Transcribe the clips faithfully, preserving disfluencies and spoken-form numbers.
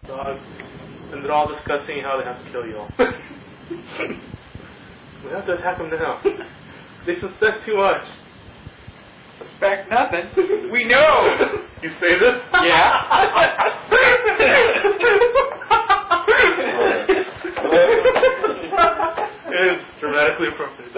dogs, and they're all discussing how they have to kill you all. We have to attack them now. They suspect too much. Suspect nothing. We know. You say this? Yeah. It is dramatically appropriate.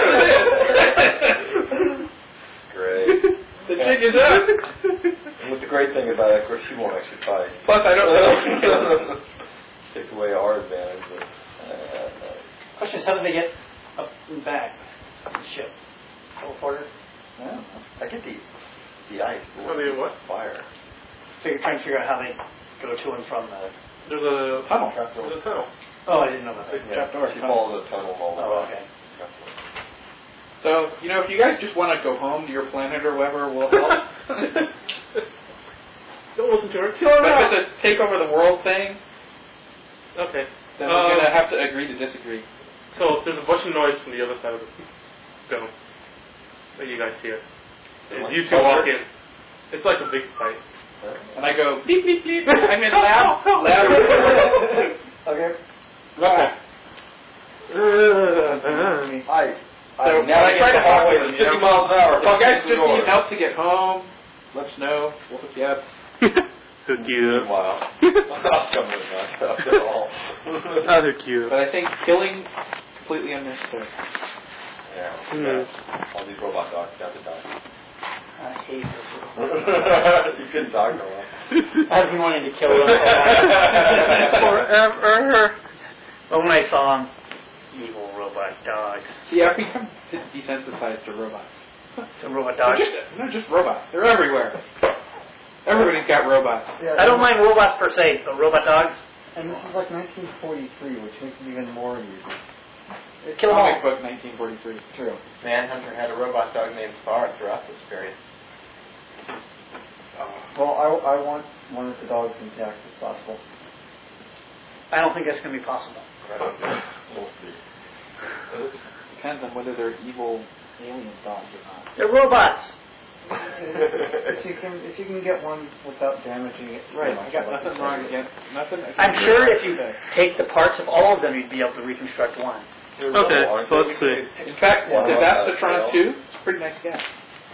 Great. The jig is up. And what's the great thing about it, of course, she won't actually fight. Plus, I don't know. Takes away our advantage. But, uh, Question is, how do they get up and back on the ship? Teleporter? I don't know. I get the the ice. How do you what? Fire. Figure, trying to figure out how they go to and from the... There's a tunnel. There's a tunnel. Oh, I didn't know about that. Yeah. Trapdoor. She follows the tunnel all the way. Oh, okay. So, you know, if you guys just want to go home to your planet or whatever, we'll help. Don't listen to her. Kill her But now. if it's a take over the world thing, Okay. then Um, we're going to have to agree to disagree. So there's a bunch of noise from the other side of the dome that you guys hear. And Like you two thunder? walk in. It's like a big fight. And I go, beep, beep, beep. I mean, loud, loud. Okay. Okay. I. So, I now I try get to the hallway talk at fifty miles an hour. If you guys Through just the door. need help to get home, let us know. We'll hook you up. Hook you up. Wow. I'll come with that stuff at all. I'll hook you But up. I think killing completely unnecessary. Yeah. Mm. All these robot dogs have to die. I hate this. You couldn't talk no more. I've been wanting to kill them for a while. Forever. But when I saw them, evil robot dogs. See, I've become desensitized to robots. The robot They're dogs. just, they're not just robots. They're everywhere. Everybody's got robots. Yeah, I don't mind robots per se, but robot dogs, And this is like nineteen forty-three, which makes it even more unusual. kill them all. Comic book nineteen forty-three. True. Manhunter had a robot dog named Star throughout this period. Well, I, I want one of the dogs intact if possible. I don't think that's going to be possible. We'll see. Depends on whether they're evil alien dogs or not. They're robots. If you can, if you can get one without damaging it, Right. much, I got I'd like to nothing say wrong it. against nothing. against I'm sure if you that. take the parts of all of them, you'd be able to reconstruct one. Okay, so let's see. In fact, One the of us Vastatron has two, it's a pretty nice guy.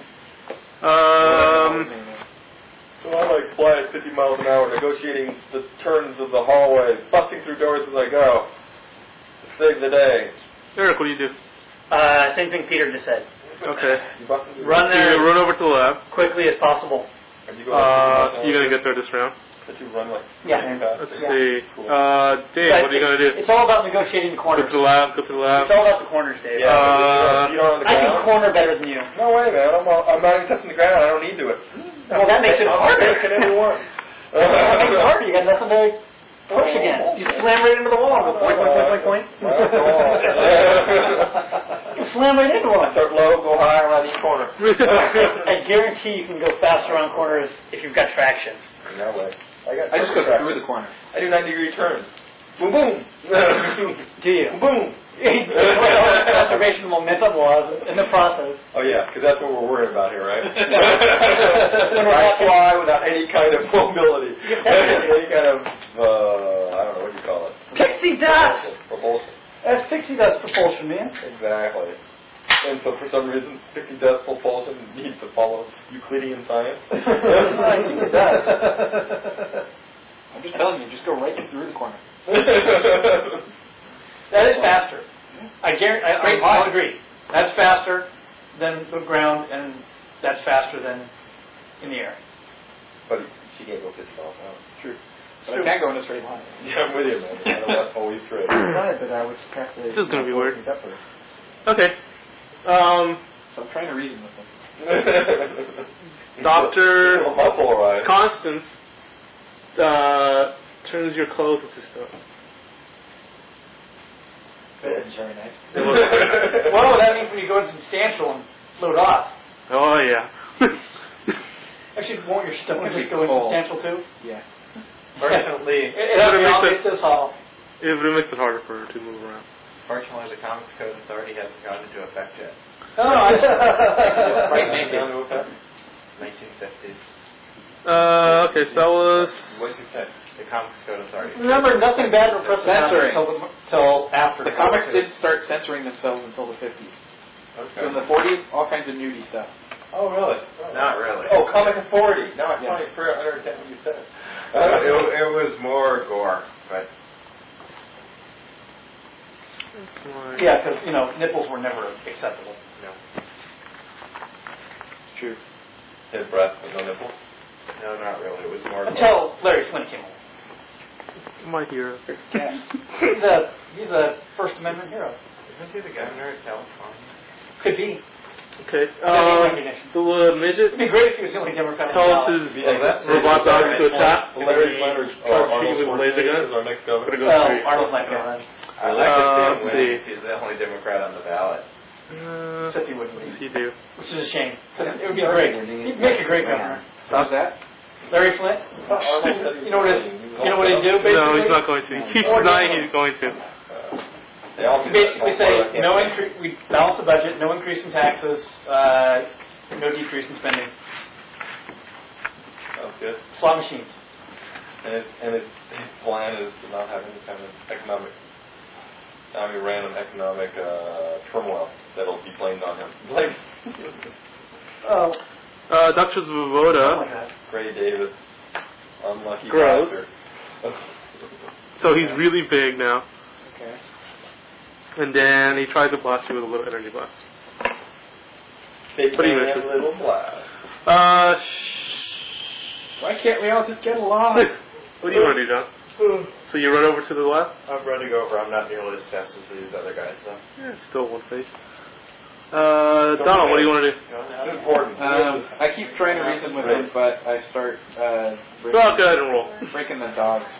Um, So I like fly at fifty miles an hour, negotiating the turns of the hallway, busting through doors as I go. To save the day. Eric, what do you do? Uh, same thing Peter just said. Okay. You busting through Run So you there run over to the lab. quickly as possible. And you go like fifty miles Uh, an so you're hour. gonna get there this round. That you run like Yeah. really fast. Let's Yeah. see. Cool. Uh, Dave, But what are you gonna do? It's all about negotiating the Go corners. to the lab. Go to the lab. It's all about the corners, Dave. Yeah, Uh, you don't on the I can ground. corner better than you. No way, man. I'm, all, I'm not even touching the ground. I don't need to it. Well, that makes it harder. Can everyone? That makes it harder. You got nothing to push against. You slam right into the wall and go point, point, point, point, point. You slam right into one. Start low, go high around each corner. I guarantee you can go faster around corners if you've got traction. No way. I got. I just go through the corner. I do ninety degree turns. Boom, boom. Do you? Boom. Conservation of momentum laws in the process. Oh yeah, because that's what we're worried about here, right? I fly without any kind of mobility, any kind of uh, I don't know what you call it. Pixie dust! Propulsion. That's pixie dust propulsion, man. Exactly. And so for some reason, pixie dust propulsion needs to follow Euclidean science. I think it does. I'm just telling you, just go right through the corner. That is faster. I guarantee. I, Great I, I point. agree. That's faster than the ground, and that's faster than in the air. But she can't go fifty miles an hour. True. But I can't go in a straight line. Yeah, I'm with you, man. I know that's always true. Right, but I would just have to. This is gonna be weird. Up first. Okay. Um, So I'm trying to reason with them. Doctor A muscle, right? Constance uh, turns your clothes into stone. That's very nice. Well, that means when you go substantial and float off. Oh yeah. Actually, won't your stone just go Oh. substantial too? Yeah. Fortunately, It, it, But it makes makes it- this all. It really makes it harder for her to move around. fortunately, the Comics Code Authority hasn't gone into effect yet. No, no, I Right, naked. down to effect. nineteen fifties. Uh, okay, so that was What did you say? The Comics Code Authority. Remember, nothing bad or impressive Censoring. happened until, until after. The comics didn't start censoring themselves until the fifties. Okay. So in the forties, all kinds of nudie stuff. Oh, really? Not really. Oh, Comic Authority. No, I Yes. finally forgot- I understand what you said. Uh, it, it was more gore, but Yeah, because, you know, nipples were never acceptable. no, True. His breath with no nipples. no, not really. It was more gore. Until Larry Flint came along. My hero. He's a, he's a First Amendment hero. Isn't he the governor of California? Could be. Okay. Uh, Uh, the little midget It'd be great if he was the only Democrat. tells on the his Yeah, that's- robot dog to attack. Larry Flanders. Tries to shoot you with a laser gun. is our next governor. Gonna go ballot. straight. Well, Arnold might go then. I like Uh, to see let's him see. win. He's the only Democrat on the ballot. Uh, Except he wouldn't what's win. he do? Which is a shame. 'Cause it would be great. He'd make a great governor. How's that? Larry Flint? You know what it, you know what he'd do, basically? No, he's not going to. He keeps denying he's going to. They all You do that. basically say, no increase, we balance the budget, no increase in taxes, uh, no decrease in spending. Sounds good. Slot machines. And his, and his, his plan is to not have any kind of economic, not any random economic uh, turmoil that'll be blamed on him. Like Oh. Uh, Doctor Oh my Zvoboda. God. Gray Davis, unlucky Gross. bastard. So he's really big now. Okay. And then he tries to blast you with a little energy blast. Big But he man, misses. little blast. Uh, Why can't we all just get along? what do you want to do, John? So you run over to the left? I'm running over. I'm not nearly as fast as these other guys, though. Yeah, it's still one face. Uh, Donald, what do you want to do? It's important. Um, I keep trying to reason with him, but I start uh, breaking, Well, go ahead and roll. breaking the dogs.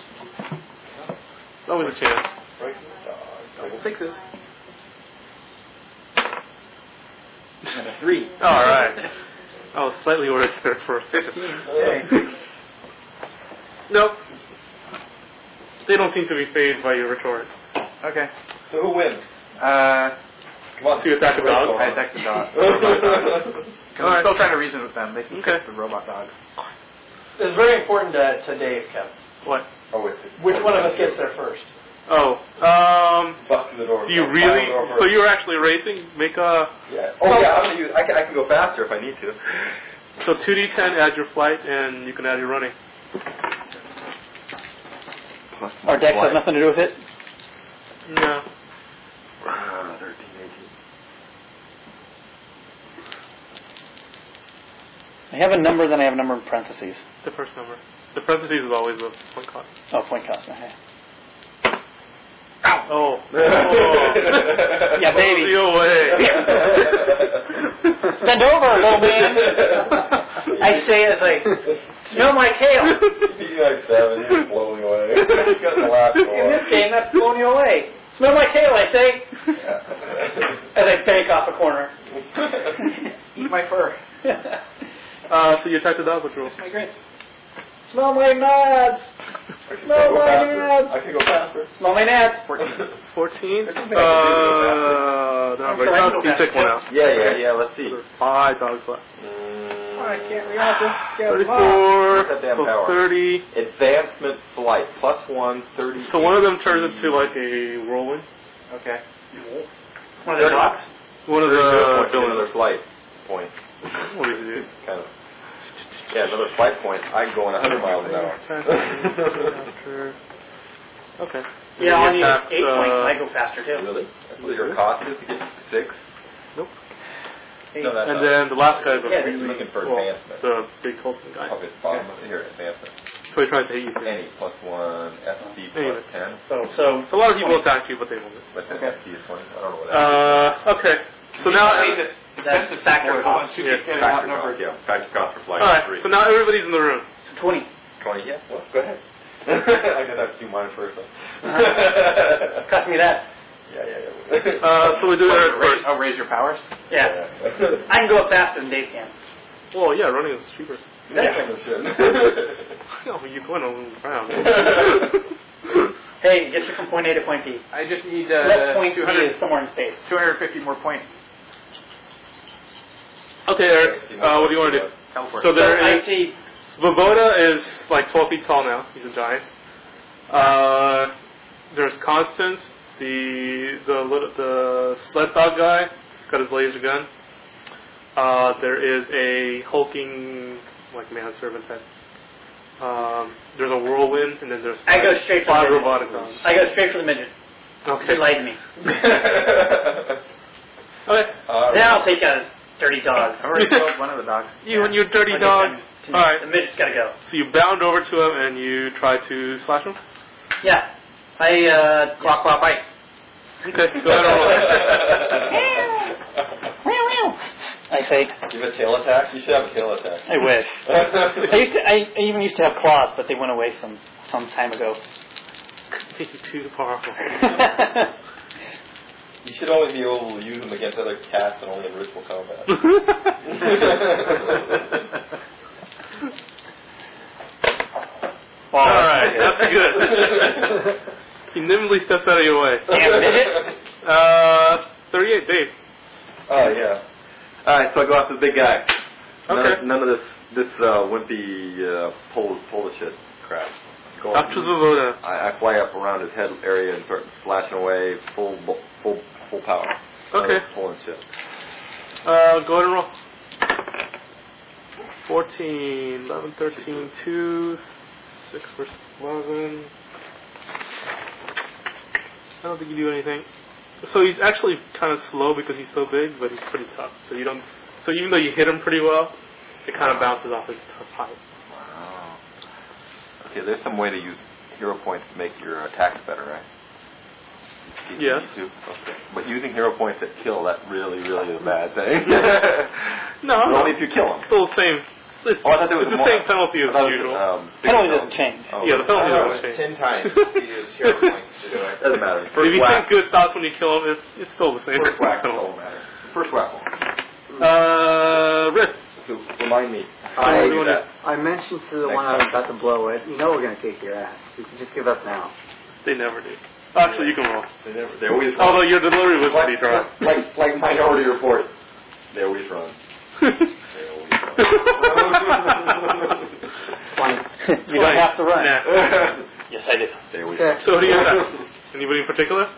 Always a chance. Breaking the dog. Double sixes. And a three. All right. I was slightly worried there for a second. Fifteen. Nope. They don't seem to be phased by your retort. Okay. So who wins? Uh, Come on. So you attack a dog? I attack the dog. Because I'm Alright. still trying to reason with them. They can Okay. fix the robot dogs. It's very important to, to Dave, Kevin. What? Oh, wait. Which one of us gets there first? Oh, um, Bust through the door. do you Climb really? the door So first. you're actually racing? Make a Yeah. Oh yeah. I'm gonna use. I can. I can go faster if I need to. so two d ten. Add your flight, and you can add your running. Our dex has nothing to do with it? No. Ah, thirteen, eighteen. I have a number, then I have a number in parentheses. The first number. The parentheses is always the point cost. Oh, point cost. Okay. Oh. Yeah, baby. The away. Bend over, little man. I say it as like, smell my kale. He's like seven. He's blowing away. He's got the last In one. this game, that's blowing you away. Smell my kale, I say. Yeah. As I bank off a corner. Eat my fur. Uh, so you attack the dog. What's your roll? My grits. Smell my nuts. I can No, go my faster. nuts. I can go faster. Smell my nuts. Fourteen. There's something I Uh, no, I'm but sure I can you go take one out. Yeah, yeah, yeah. Let's see. So there's five dogs left. Why can't we all just get along? Thirty-four. What's that damn So power? thirty. Advancement flight plus one thirty. So one of them turns into like a whirlwind. Okay. One of the dogs. One of Thirty to a the point, villains. another flight point. What do you do? Kind of. Yeah, another flight point. I'm going one hundred miles an hour. After- Okay. Yeah, on you Attacks, eight uh, points, and I go faster too. Really? That's what your cost is to get six? Nope. No, that's And not. then the last guy's a Yeah, He's really, looking for well, advancement. the big Colton guy. Oh, it's bottom of here, advancement. So he tries to hit you. too. Any plus one, S D Anyway. plus ten. So, so So a lot of people attack you, but they won't miss. But then Okay. S D is twenty. I don't know what that is. Uh, okay. So now, that's the factor cost. Yeah. Factor cost, yeah. Factor cost for flight all right. three. So now everybody's in the room. twenty. twenty, yeah. Well, go ahead. I guess I have to do mine first. Cost me that. Yeah, yeah, yeah. Uh, so we do Eric Raise, first. oh, raise your powers? Yeah. I can go up faster than Dave can. Well, yeah, running is cheaper. Yeah, no shit. No, you're going around. Hey, get you from point A to point B. I just need Left uh, point B two hundred, is somewhere in space. two hundred fifty more points. Okay, Eric. Uh, what do you want to do? Teleport. So there I is see Svoboda is like twelve feet tall now. He's a giant. Uh, there's Constance, the the little, the sled dog guy. He's got his laser gun. Uh, there is a hulking, like manservant type. Um, there's a whirlwind, and then there's I go straight for five the robotic midget. dogs. I go straight for the midget. Okay. He lied to me. Okay. All Then right. I'll take out his dirty dogs. I already killed one of the dogs. You and your dirty Okay, dogs. then All right. The midget's gotta go. So you bound over to him and you try to slash him. Yeah. I, uh... Quack, quack, bite. Okay. Go ahead and roll. I say, You have a tail attack? You should have a tail attack. I wish. I, used to, I, I even used to have claws, but they went away some some time ago. You're too powerful. You should only be able to use them against other cats and only in ritual combat. All right, that's good. He nimbly steps out of your way. Damn midget. Uh, thirty-eight, Dave. Oh, yeah. Alright, so I go after the big guy. None, Okay. none of this this uh, wimpy uh, pull, pull the shit crap. Go After Zavoda. I, I fly up around his head area and start slashing away full bo- full full power. Okay. Uh, pulling shit. Uh, go ahead and roll. fourteen, eleven, thirteen, two, six versus eleven. I don't think you do anything. So he's actually kind of slow because he's so big, but he's pretty tough. So you don't. So even though you hit him pretty well, it kind of bounces off his tough height. Wow. Okay, there's some way to use hero points to make your attacks better, right? You- you Yes. need to? Okay. But using hero points that kill, that really, really is a bad thing. No, But no. only if you kill them. Still the same. It's, Oh, I thought there was it's the more. same penalty as I thought it was, usual. um, big Penalty penalty. doesn't change. Oh, Yeah, the I penalty thought it doesn't was change. ten times you use hero points to do it. Doesn't matter. If First you whack. think good thoughts when you kill him, it's it's still the same. First whack don't matter. First whack. Uh, Rick. So remind me. I, do you wanna- I mentioned to the Next one I was about to blow it, you know we're going to kick your ass. You can just give up now. They never do. Actually, you can roll. They never. They always. Although your delivery was like, pretty dry. like like Minority Report. They always run. They always run. You don't have to run. Nah. Yes, I do. They always Okay. run. So who do you have? Anybody in particular?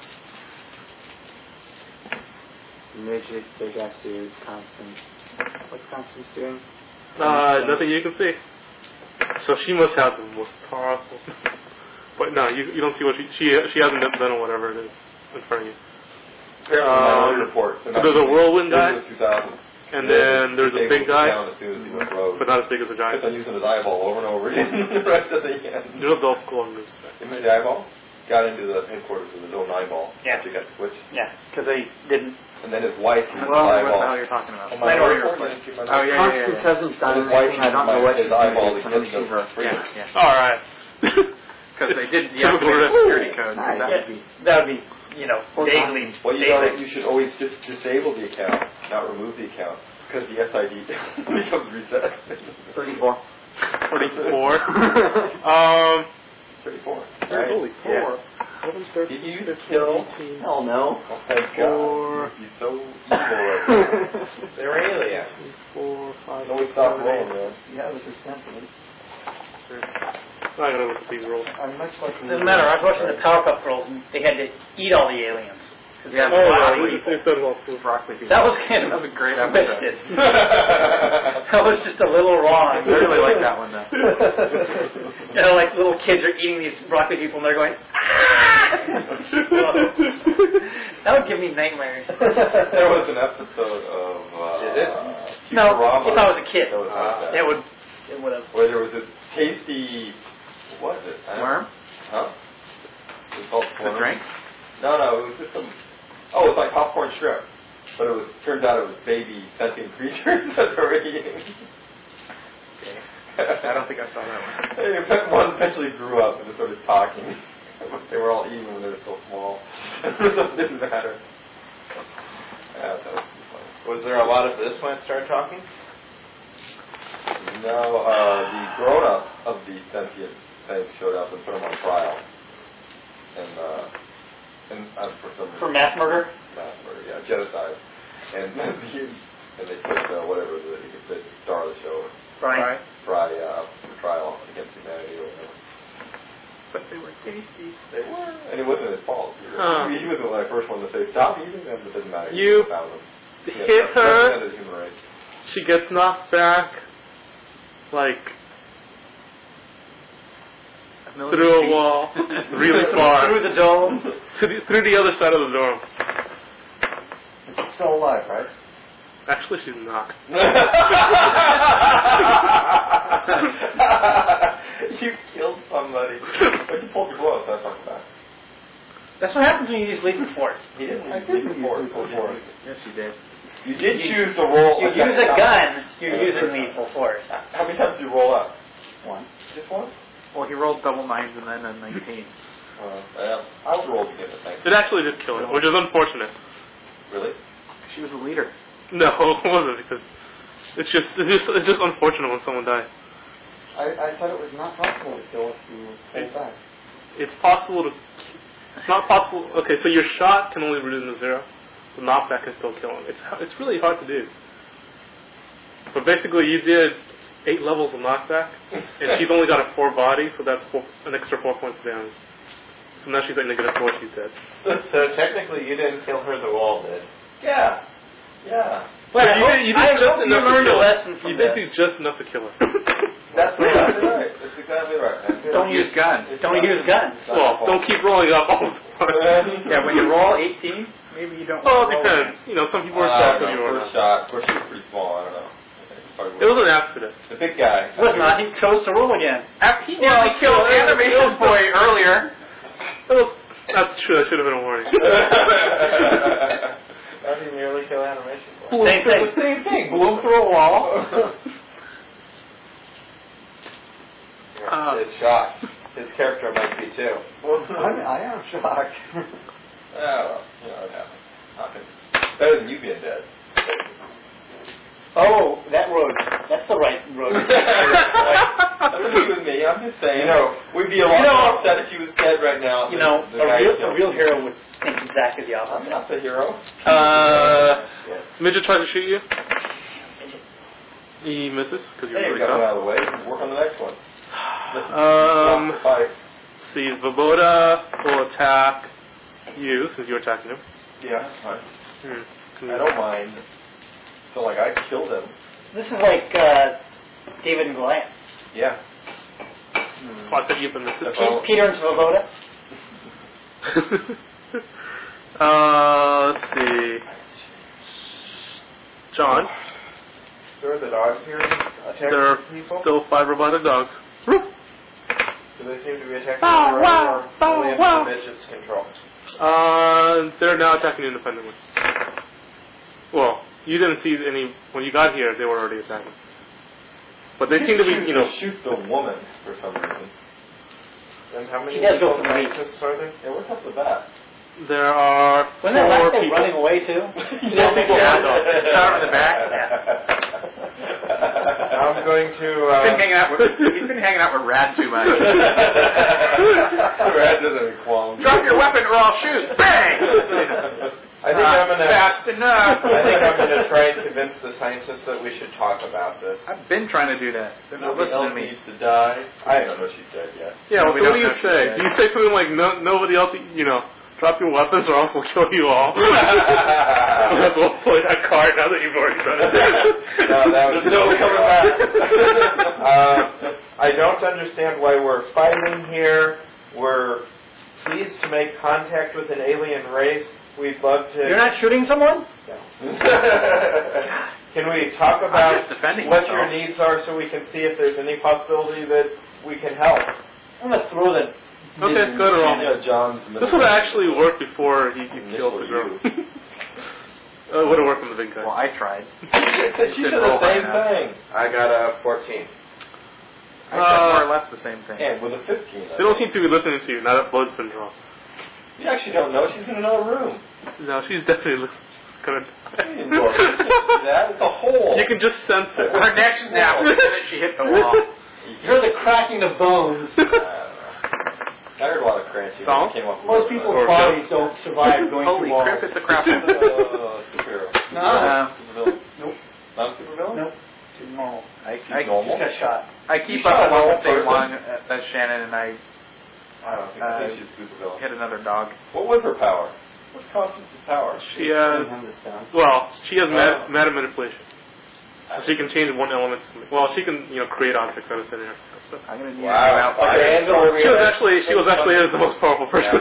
Midget, big ass dude, Constance. What's Constance doing? Uh, nothing you can see. So she must have the most powerful. But no, you you don't see what she she she hasn't done whatever it is in front of you. Minority Um, Report. so there's a whirlwind guy, two thousand. and then there's a big guy, Down as soon as he went rogue. but not as big as a Kept on giant. using his eyeball over and over again. the rest of the end. There's a Dolph Lundgren. You made the eyeball? Got into the headquarters with his own eyeball. Yeah. After he got switched. Yeah, because they didn't. And then his wife used his Well, what the eyeball. hell you're talking about? Oh, Minority Minority Report. Report. Oh, yeah, Constance hasn't done His wife anything. I don't know what his to do. eyeball Just because to of her. freedom. Yeah, yeah. All right. Because they did the Typical activated Rick. security code. Yeah, That would be that would be, you know, Or daily. Well, you know, daily. you should always just disable the account, not remove the account, because the S I D becomes reset. thirty-four. Forty-four. Um. thirty-four. Holy four. Did you use kill? Hell no. Oh, thank Four. God. He's so evil right now. They're aliens. Four, five, No, we six, stopped seven, rolling, eight. man. Yeah, with the symphony. I gotta look at these rolls. I'm much like. Doesn't matter. I was watching the Powerpuff Girls, and they had to eat all the aliens. Yeah, Oh, broccoli. yeah, it's done well too. Broccoli people. That was kind of That was a great twisted. episode. That was just a little wrong. I really like that one though. You know, like little kids are eating these broccoli people, and they're going, ah! That would give me nightmares. There was an episode of uh, Did it? No, Futurama if I was a kid, that was like that, it would, it would have. where there was this tasty, what was it? Worm? Huh? It was called The Swarm. drink? No, no, it was just some. Oh, it was like popcorn shrimp, but it was turned out it was baby sentient creatures that they were eating. I don't think I saw that one. Hey, one eventually grew up and just started talking. They were all eating when they were so small. It didn't matter. Yeah, that was funny. Was there a lot of this when it started talking? No, uh, the grown-up of the sentient thing showed up and put him on trial. And, uh, and uh, for some reason. For mass murder? Mass murder, yeah, genocide. And the, and they put uh, whatever the, the star of the show, Right. Fry, uh, trial against humanity or whatever. But they were tasty. They were. And it wasn't his fault. Either. Huh. He was the first one to say, stop eating them, but it doesn't matter. You He found them. hit Yeah, her. represented the human race. She gets knocked back, like, through a wall, really far. Through the dome. To the, through the other side of the dome. She's still alive, right? Actually, she's not. You killed somebody. But you pulled your blow, so that's not bad. That's what happens when you use lethal force. He didn't I use didn't lethal force. use lethal force. Yes, you did. You did choose to roll. You use a gun, you're using lethal force. How many times did you roll up? Once. Just once? Well, he rolled double nines and then a nineteen. Uh, yeah. I would roll to get the thing. It actually did kill her, which is unfortunate. Really? She was a leader. No, it wasn't, because it's just it's just it's just unfortunate when someone dies. I, I thought it was not possible to kill if you pulled back. It's possible to. It's not possible. Okay, so your shot can only reduce him to zero. The knockback can still kill him. It's it's really hard to do. But basically, you did eight levels of knockback, and she's only got a four body, so that's four, an extra four points of damage. So now she's at negative four. She's dead. So technically, you didn't kill her. The wall did. Yeah. Yeah. But you did, you did I just hope you enough to learned kill a her. lesson from You did this. do just enough to kill her. That's exactly right. That's exactly right. man. Don't use guns. It's Don't not- use guns. it's not Well, your don't fault. keep rolling up all the time. Yeah, when you roll eighteen, maybe you don't. Well, it roll depends. You know, some people are I soft don't and know. you are First not. shot. First shot pretty small. I don't know. It's probably It was an accident. the big guy. It was not. He chose to roll again. After he nearly killed Animation Boy earlier. It was, that's true. That should have been a warning. How did you nearly kill Animation Boy? Same thing. The same thing. Blew him through a wall. Uh, His shocked. His character might be too. I'm, I am shocked. Oh, well, you know, it happens. Happens. Better than you being dead. Oh, that road. That's the right road. Nothing to do with me. I'm just saying. You know, we'd be a lot you know- more upset if he was dead right now. You than know, the a guy real, who a real killed hero would think exactly the him. opposite. I'm not the hero. Uh, Midget tried to shoot you. He misses because you're Hey, really we got one tough. out of the way. Work on the next one. Um, Fight. see, Svoboda will attack you since you're attacking him. Yeah, that's fine. Hmm. Can I you- don't mind. So, like, I killed him. This is like uh, David and Goliath. Yeah. So I said you but misses. That's Pe- all. Peter and Svoboda. uh, let's see. John, There are the dogs here attacking there are people. still five robotic dogs. Woo! Do they seem to be attacking Bow, their wow, own or bow, only under wow. the midget's control? Uh, they're now attacking independently. Well, you didn't see any when you got here. They were already attacking, but they seem to be, you know. shoot the woman for some reason. And how many He does go people for the meat. scientists are there? Yeah, what's up with that? There are Wasn't that four last guy people. running away too? Four people Yeah. on dogs. Power in the back. I'm going to. He's Uh, been hanging out with. He's been hanging out with Rad too much. Brad doesn't have qualms. Drop your weapon or I'll shoot. Bang! I think Not I'm gonna. fast enough. I think I'm going to try and convince the scientists that we should talk about this. I've been trying to do that. They're not Nobody else listening to me. needs to die. I don't know if she's dead yet. Yeah, No, well, we so what don't do you know say? she's Do you say something like, no, nobody else, you know, drop your weapons or else we'll kill you all? That's we'll play that card now that you've already done it. No, that was There's no coming back. uh, I don't understand why we're fighting here. We're pleased to make contact with an alien race. We'd love to. You're not shooting someone? Can we talk I'm about just defending what myself. your needs are so we can see if there's any possibility that we can help? I'm gonna throw the. Okay, go to roll. Yeah, John's This would have actually worked before he, he killed the girl. uh, it would have worked on the big guy. Well, I tried. She did Didn't roll the same high thing. I got a fourteen. I said more Uh, or less the same thing. And with a fifteen. They don't seem to be listening to you now that blood's been drawn. You actually don't know. She's in another room. No, she's definitely looks gonna Look, that is a hole. You can just sense it. Her neck snapped the minute she hit the wall. You're the cracking of bones. I don't know. I heard a lot of crunching. Song? Came up with Most it. people's Or bodies don't survive going Holy through walls. crap, it's a crap. Uh, superhero. No. Uh, Supervillain. Nope. Not supervillain? Nope. Too normal. I I, She's I, normal. Got shot. I keep She's up not a along normal the same person. line as Shannon, and I I don't think, I Uh, think she's super villain. hit another dog. What was her power? What's Constance's power? She has, Bring him this down. well, she has Oh. ma- matter manipulation. So she can change one element. To, well, she can, you know, create objects out of thin air. and stuff. I'm gonna need Wow. to go out. Like an angel over She here. was actually, she was actually is the most powerful person.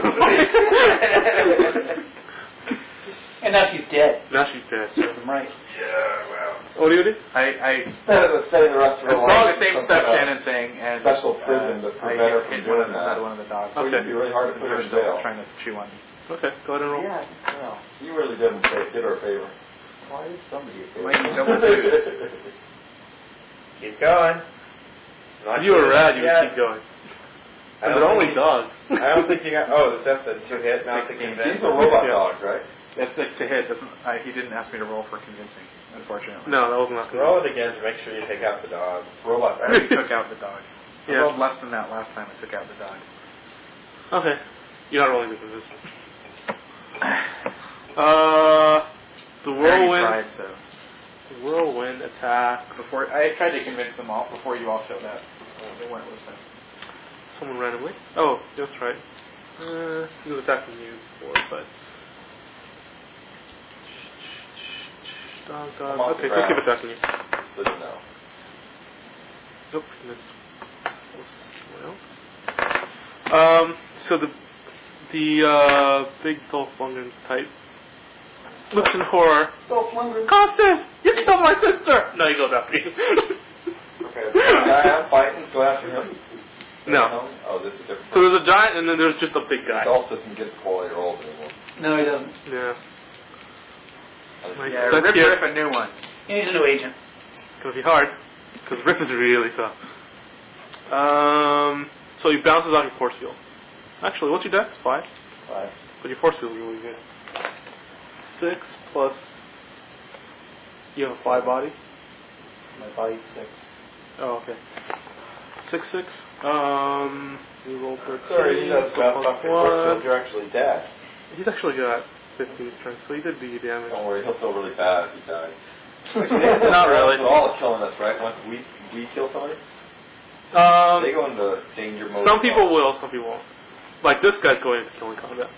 And now she's dead. Now she's dead. So. I'm right. Yeah, wow. What do you do? I, I Instead of spending the rest of her I'm life saying in the same some stuff kind of Shannon's saying, and special prison to uh, prevent I her hit from one doing of, another that. one of the dogs. So it'd be really hard to put her in jail. Trying to chew on me. Okay, go ahead and roll. Yeah, Well, you really didn't say, did her a favor. Why is somebody a favor? Might be double twos. Keep going. Not If you were good. rad, you Yeah. would keep going. I And don't they're only think- dogs. I don't think you got. Oh, that's the two hit, not to sixteen. convince. These are robot Yeah. dogs, right? That's like to hit. Doesn't, uh, he didn't ask me to roll for convincing, unfortunately. No, that was not good. Roll it again to make sure you take out the dog. Robot I already took out the dog. I Yeah. rolled less than that last time I took out the dog. Okay. You're not rolling the convincing. Uh, the I already whirlwind. tried, so. The whirlwind attack. Before I tried to convince them all before you all showed up. They weren't listening. Someone randomly. Oh, that's right. Uh, he was attacking you before, but. Dog, I'm dog. off the Okay, he'll keep ground. attacking you. So you know. Nope, he missed. Well. Um, so the the uh, big Dolphlungen type looks in horror. Constance, you killed my sister. No, he goes after you. Okay, the guy I'm fighting, go after him. No. Oh, this is different. So there's a giant, and then there's just a big guy. Adult doesn't get quality rolls anymore. No, he doesn't. Yeah, Like- Yeah, That's rip, cute. rip a new one. He needs a new agent. it's gonna be hard because Rip is really tough. Um, so he bounces off your force field. Actually, what's your dex? Five. Five. But your force field is really good. Six plus. You have a five body. My body's six. Oh, okay. Six six. Um, you roll thirteen. Sorry, you know, so Scott, plus fuck your force one. field, you're actually dead. He's actually got fifteen strength, so he did do you damage. Don't worry, he'll feel really bad if he dies. Not really. They're all killing us, right? Once we we kill somebody, Um, they go into danger mode. some people will, some people won't. Like this guy's going into killing combat.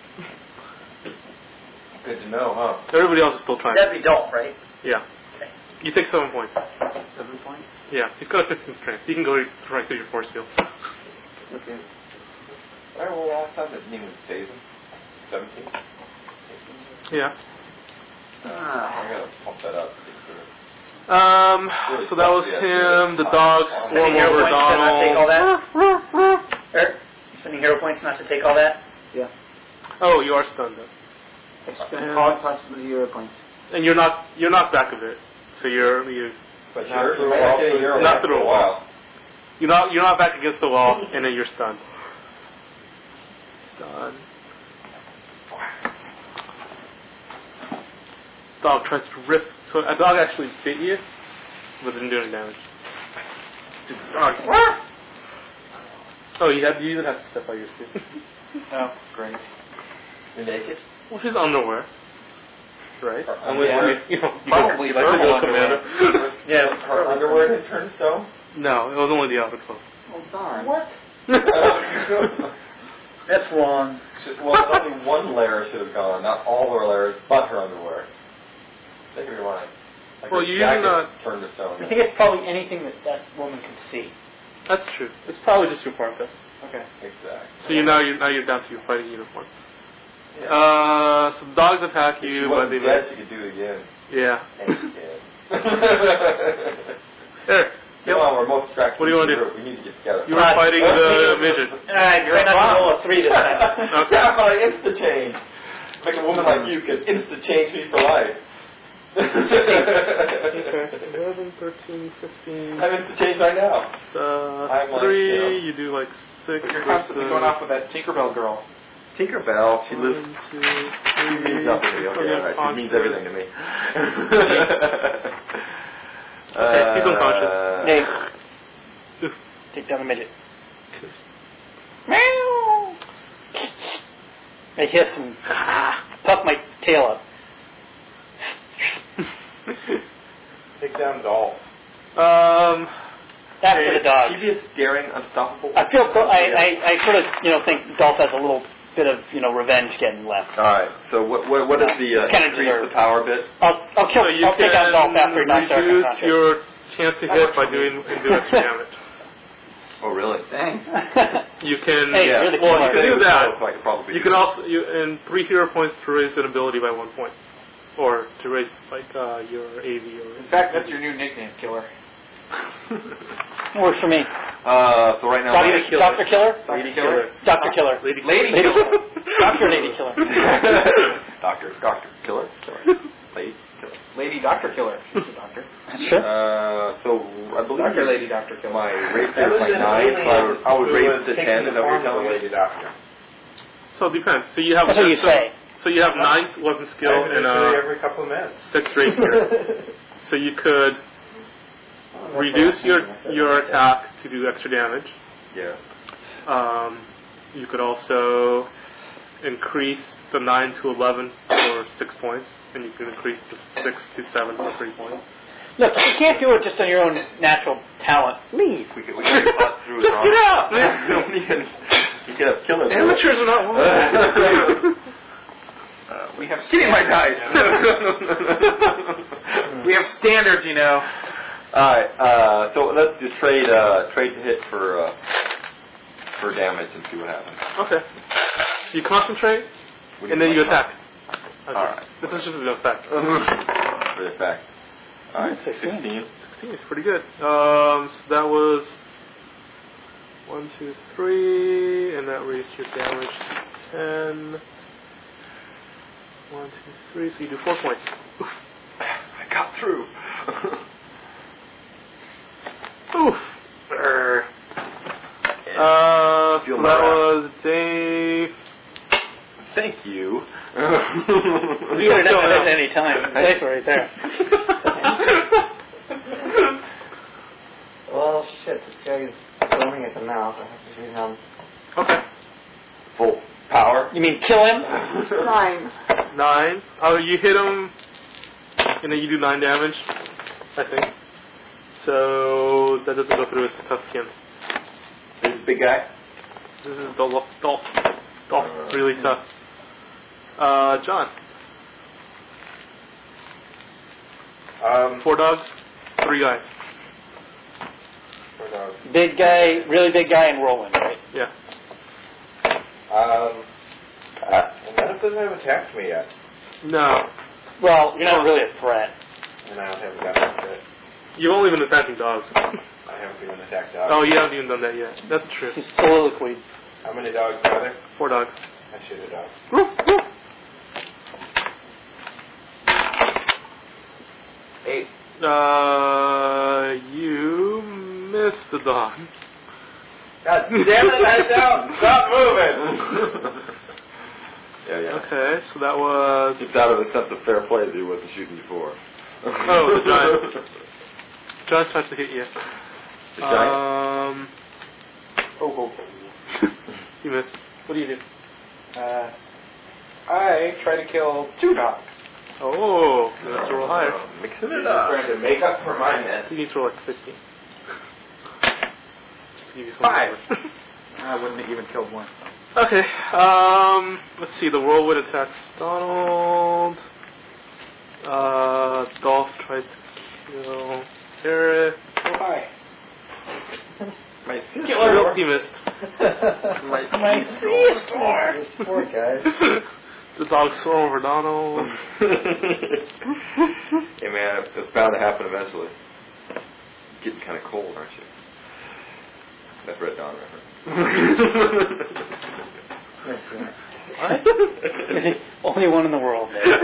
Good to know, huh? Everybody else is still trying. That'd be Dolph, right? Yeah. Okay. You take seven points. Seven points. Yeah, he's got a fifteen strength. He can go right through your force field. Okay. All right, well, last time that name was Jason. seventeen. Yeah. I gotta pump that up. Um, so that was him. The dog swarm Spending hero over points to not take all Donald. that? Eric, spending hero points not to take all that? Oh, you are stunned then. I spent all possibly hero points. And you're not you're not back of it. So you're you But Not you're, through you're a wall, getting through- your not life through for a wall. you're not you're not back against the wall, and then you're stunned. Stunned. Dog tries to rip. So a dog actually bit you, but didn't do any damage. Dog. Oh, you have you even have to step out your skin. Oh, great. You're naked? Well, she's underwear, right? Her Unless underwear? you, you know, you Probably go, like the verbal Wolf Commander. Yeah. Her underwear didn't turn to stone? No, it was only the outer clothes. Oh, darn. What? That's wrong. Well, it's only one layer should have gone, not all her layers, but her underwear. Think of your mind. Like Well, her you jacket not- turned to stone. I think it's probably anything that that woman can see. That's true. It's probably just your parka. Okay. Exactly. So you now you're now you're down to your fighting uniform. Yeah. Uh, so the dogs attack If she you, but wasn't they dead, miss. she could do it again. Yeah. And she did. There. Come on, we're most attractive. What do you wanna do? group. We need to get together. You were fighting the midget. Alright, try not to roll a three this time. Okay. Yeah, but I insta change. Make a woman like you could insta change me for life. Okay. eleven, thirteen, fifteen. I'm insta change right now. Uh, I'm like, three. you know. You do like six. You're constantly going off with that Tinkerbell girl. Tinkerbell, she lives. One, two, She three. means nothing to me. Okay, Okay, all right. She means everything to me. Okay, he's unconscious. Uh, Dave, take down the midget. Meow. I hiss and puff my tail up. Take down Dolph. Um, After the dogs. Devious, daring, unstoppable. I feel. Co- I, I I sort of you know think Dolph has a little bit of you know revenge getting left. All right. So what what, what is the uh, It's kinda increase deserved. the power bit? I'll I'll kill. So you I'll take out Dolph after he knocks out reduce Contra. your chance to hit by doing and do extra damage. Oh really? Dang. You can. Hey, Yeah. you're the Well, you killer. can do that. So I could probably You do can that. also you and three hero points to raise an ability by one point, or to raise like uh, your A V or. In fact, that's your new nickname, Killer. Works for me. Uh, so right now. Doctor Killer. Doctor Killer. Lady Killer. Doctor Killer. Lady, Lady Lady Killer. Doctor Lady Killer. Doctor, Doctor, Killer, Killer, Lady, Killer. Lady Doctor Killer. She's a doctor. Sure. Uh, so I believe Doctor Lady Doctor Killer. my race rate is like nine, so I would, I would raise it to ten. Is that what you're telling me? Lady Doctor. So it depends. So you have. That's what you so, say. So you have nine weapon skill and uh, every couple of minutes. six rapier. So you could reduce your your attack to do extra damage. Yeah. Um, you could also increase the nine to eleven for six points, and you can increase the six to seven for three points. Look, you can't do it just on your own natural talent. Leave. We could, we could cut through Just get out, man. you can, you can have killer. Amateurs are not welcome. Uh, we have Give me my dice. we have standards, you know. All right. Uh, so let's just trade uh, trade to hit for uh, for damage and see what happens. Okay. So you concentrate, What do and then like you attack. Okay. All right. This is just an effect. For the effect. All right. sixteen. Sixteen. sixteen is pretty good. Um, so that was one, two, three, and that raised your damage to ten. One, two, three. So you do four points. I got through. Oof. Brr. Uh, Feel so my that wrath. was Dave. Thank you. You could have done it at any time. That's right there. Well, shit, this guy's foaming at the mouth. I have to do him. Okay. Full power. You mean kill him? Nine. Nine. Oh, you hit him, and then you do nine damage, I think. So that doesn't go through his tough skin. This big guy. This is Dolph. Dolph. Dolph. Really tough. Uh, John. Um, Four dogs, three guys. four dogs. Big guy, really big guy, and whirlwind, right? Yeah. Um, uh, none of them have attacked me yet, No. Well, you're not really a threat. and I haven't gotten into it. You've only been attacking dogs. I haven't even attacked dogs. Oh, you haven't even done that yet. That's true. He's soliloquy. How many dogs are there? Four dogs. I shoot a dog. Woof, woof. Eight. Uh, you missed the dog. God damn it, I down! Stop moving! Yeah, yeah. Okay, so that was. It's out of a sense of fair play that he wasn't shooting before. Oh, the giant. Giant tries to hit you. The giant? Um, Oh, oh, you missed. What do you do? Uh, I try to kill two dogs. Oh, you have to roll higher. Mixing This it is up. trying to make up for my miss. You need to roll like fifteen. Give you some Five. cover. I wouldn't have even killed one. Okay, um, let's see. The whirlwind attacks Donald. Uh, Dolph tries to kill Eric. Oh, hi. My sister. Nope, he missed. My My sister. This poor guy. The dog's thrown over Donald. Hey man, it's bound to happen eventually. Getting kind of cold, aren't you? That's Red Dawn reference. What? Only one in the world. Eric,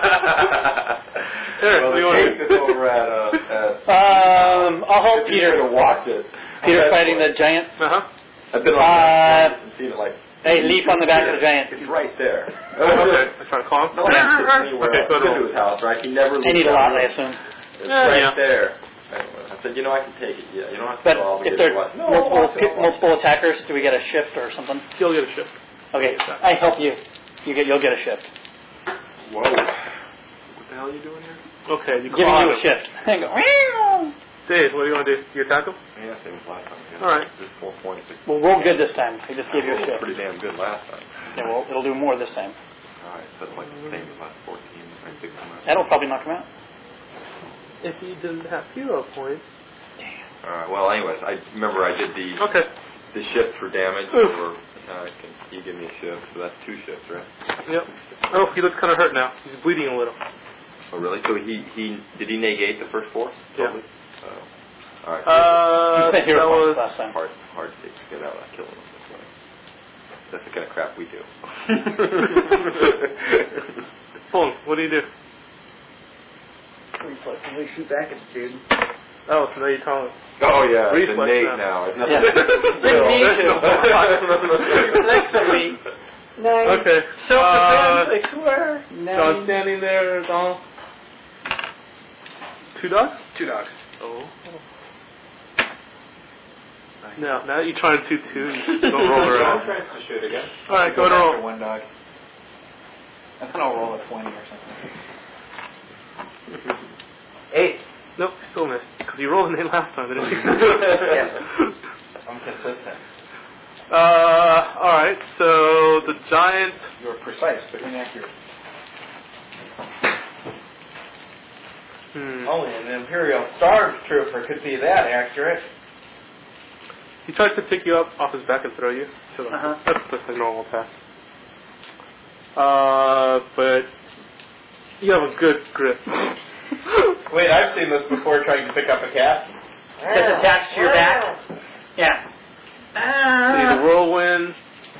Well, what do you the want cake that's over at, uh, at Um, I'll help if you're Peter. going to watch it. Peter That's fighting what- the giant. to? Uh-huh. I've been on Uh, that and seen it like. Hey, leap on the back of the giant. It's right there. Okay, I try to call him. No, that's just anywhere Okay, else. go Go to to his house, right? He never leaves. I need a that lot, I room. assume. It's Yeah, right yeah. there. Anyway, I said, you know, I can take it. Yeah, you don't have to But feel if obligated there to watch. are No, multiple, I'll watch it, I'll watch multiple attackers, do we get a shift or something? He'll get a shift. Okay, I help you. You get, you'll get a shift. it. Whoa. What the hell are you doing here? Okay, you Giving claw you a him. shift. And go, "Meow." Dave, what do you want to do? You attack him? Yeah, same as last time. Yeah. All right. Just four points. Well, roll good this time. He just gave you a shift. Pretty damn good last time. Yeah, well, it'll do more this time. All right, so it's like the same as last fourteen, right? sixteen last. That'll probably knock him out. If he didn't have hero points. All right. Well, anyways, I remember I did the Okay. the shift for damage. Oof. Or uh, can he give me a shift? So that's two shifts, right? Yep. Oh, he looks kind of hurt now. He's bleeding a little. Oh, really? So he he did he negate the first four? Yeah. Totally? Oh. All right. Uh, You spent hero that points was last time. hard hard to get out of killing him this way. That's the kind of crap we do. Fulton, what do you do? Reflexively shoot back at the dude. Oh, so now you call it. Oh yeah, it's Reflex innate now. now. It's Yeah. Reflexively. Nine. Okay. Self-defense, Uh, I swear. John Nine. standing there, Donald. Two dogs? Two dogs. Oh. Now, now that you're trying to two two, you don't roll around. tries to shoot again. All right, go Go ahead and after roll. one dog. And then I'll roll a twenty or something. Eight. Nope, you still missed. Because you rolled an eight last time, didn't you? I'm consistent. Uh, alright, so the giant. You are precise, but inaccurate. Hmm. Only an Imperial Stormtrooper could be that accurate. He tries to pick you up off his back and throw you. So Uh-huh. that's just a normal pass. Uh, but you have a good grip. Wait, I've seen this before trying to pick up a cat. Gets attached to your back. Yeah. So you whirlwind.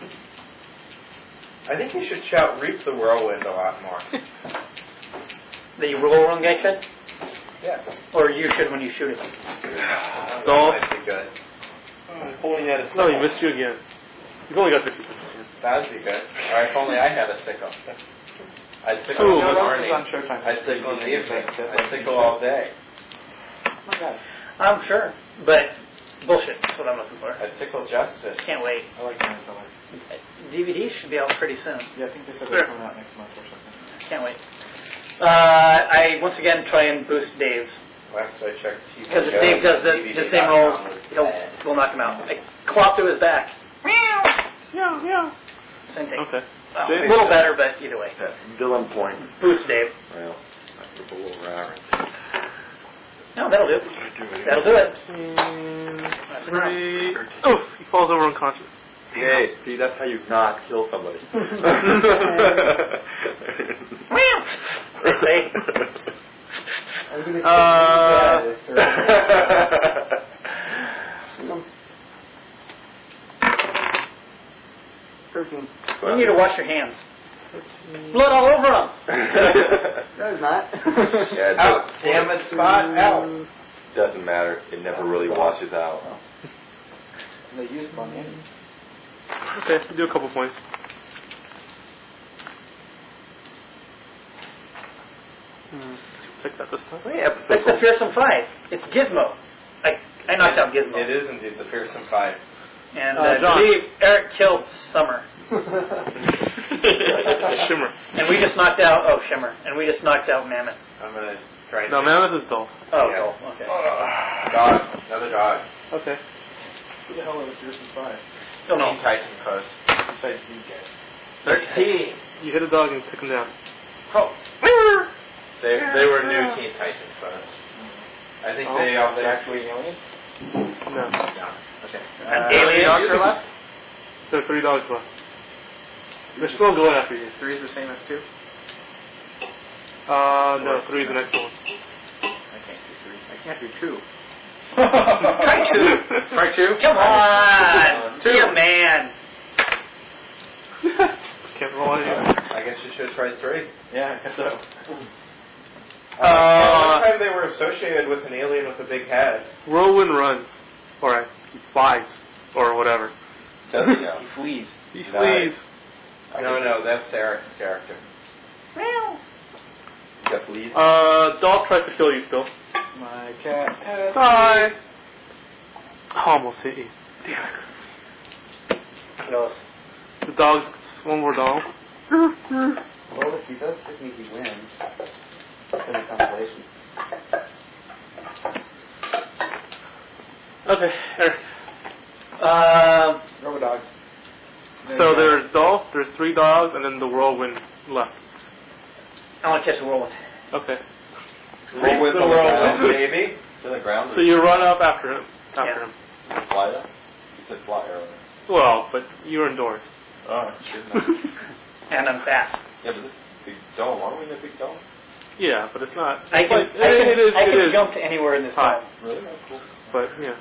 I think you should shout "Reap the Whirlwind" a lot more. That you roll wrong guy should? Yeah. Or you should when you shoot it. Dolph. That might be good. If only had a No, he sickle. missed you again. You've only got fifty percent. That would be good. Or if only I had a sickle. I'd sickle Ooh, in the that's- morning. on Showtime. I'd sickle in the evening. I'd sickle all day. Oh my god. I'm sure. But bullshit. That's what I'm looking for. I'd sickle justice. Can't wait. I like Grand Color. D V D should be out pretty soon. Yeah, I think they said Sure. they're coming out next month or something. Can't wait. Uh, I once again try and boost Dave's. Last I checked, Because if Dave does the, the same rolls, he'll we'll knock him out. I clop to his back. Yeah, yeah. Same thing. Okay. Well, Dave? a little better, but either way. Dylan point. Boost Dave. Well, that's a little rare. No, that'll do. That'll do it. Mm, three. Oh, he falls over unconscious. Hey, see, that's how you not kill somebody. Say. I'm gonna Uh, take Thirteen. You need to wash your hands. Blood all over them. No, it's not. Yeah, it Out. does- Damn it, Spot. Out. doesn't matter. It never really washes out. And they use money. Okay, do a couple points. Hmm. Take that this time. How many episodes? That's the fearsome five. It's Gizmo. I I knocked out Gizmo. It is indeed the fearsome five. And Uh, uh, I John. believe Eric killed Summer. Shimmer. And we just knocked out, oh, Shimmer. And we just knocked out Mammoth. I'm gonna try and No, Mammoth is Dolph. Oh, Yeah. oh okay. Dog. Another dog. Okay. Who the hell are the Fearsome Five? Don't know. Teen Titan Coast. Besides these guys. Thirteen. You hit a dog and took him down. Oh. They they were new Teen Titan Coast. I think Oh, they also They're actually aliens? No. No. Okay. An Uh, alien? three dogs are left? There are three dogs left. They're still going after you. Three is the same as two? Uh, no, three is the next one. I can't do three. I can't do two. Try two. Try two? Come on. Two. Be a man. Can't roll anything. I guess you should try three. Yeah, I guess so. Uh, one time they were associated with an alien with a big head. Whirlwind runs. Or he flies. Or whatever. Does he now? He flees. He Nice. flees. No, no, that's Eric's character. Got fleas? Uh, Dolph tries to kill you still. My cat has... Hi. Almost hit you. Damn No. it. The dog's one more dog. Well, if he does hit me, he wins. In the compilation. Okay, Eric. Uh, Robo dogs. So there's Dolph, there's three dogs, and then the whirlwind left. I want to catch a whirlwind. Okay. Whirlwind on the ground, maybe? To the ground? So you run up after him. After Yeah. him. Fly up? You said fly earlier. Well, but you're indoors. Oh, shit. And I'm fast. Yeah, but this big dome. Why don't we get a big dome? Yeah, but it's not. I can, but I can, it is. I it can is. jump to anywhere in this Hi. dome. Really? That's cool. But yeah.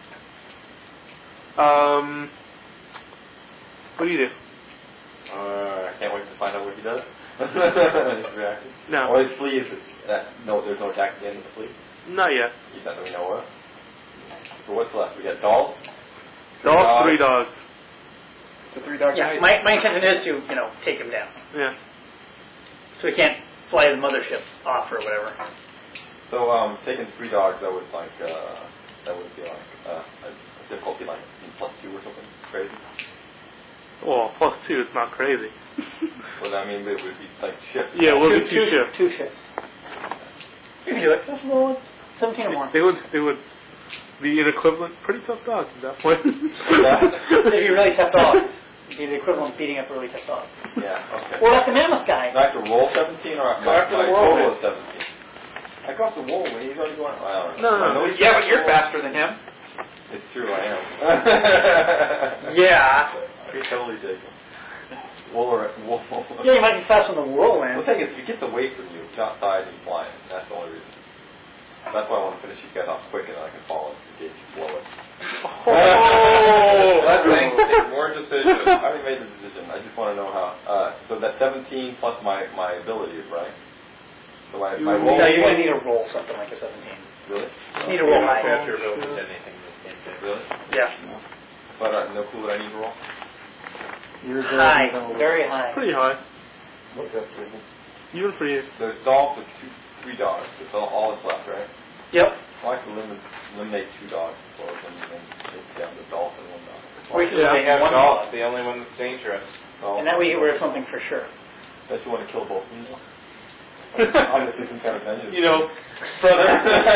Um. What do you do? Uh, I can't wait to find out what he does. His reaction. No. Oh, his fleas. That, no, there's no attack at the end of the flea. Not yet. He's not that we know of. So what's left? We got Dolph. Dolph, three dogs. The three dog Yeah, night. my, my intention is to, you know, take him down. Yeah. So he can't fly the mothership off or whatever. So um, taking three dogs, that would like uh, that would be like uh, a, a difficulty like plus two or something crazy. Well, plus two, it's not crazy. Well, I mean, it would be like shift. Yeah, we'll two, do two two, shifts. two shifts. You can do it. Just roll it. seventeen or more. They would. They would be an equivalent. Pretty tough dogs at that point. They'd be really tough dogs. It'd be the equivalent of beating up a really tough dog. Yeah. Okay. Or like the mammoth guy. Do I have to roll seventeen or Go my, after my the total whirlwind. is seventeen? I got the whirlwind. He's already going. Well, I don't know. No, no, I know no. he's Yeah, but got you're the faster than him. whirlwind. It's true, I am. Yeah. You're totally taken. Wool or wool. Yeah, you might be fast on the The whirlwind. thing is, if he gets away from you, it's outside and he's flying. That's the only reason. That's why I want to finish these guys off quick and then I can follow it in case you blow it. Oh, that's right. Take more decisions. I already made the decision. I just want to know how. Uh, so that's seventeen plus my, my abilities, right? So my, my roll. No, you're going to need to roll something like a seventeen. Really? You need to roll high. After ability, anything the same thing. Really? Yeah. But uh, no clue what I need to roll. High. Very high. pretty high. What's that? Even for you. There's Dolph with two, three dogs. That's all, all that's left, right? Yep. Well, I can eliminate, eliminate two dogs before then then take down the Dolph and one dog. Or you can Yeah. only have one dog. the only one that's dangerous. So, And that way you wear something for sure. Bet you want to kill both of them? I'm just some kind of vengeance. You know, brother.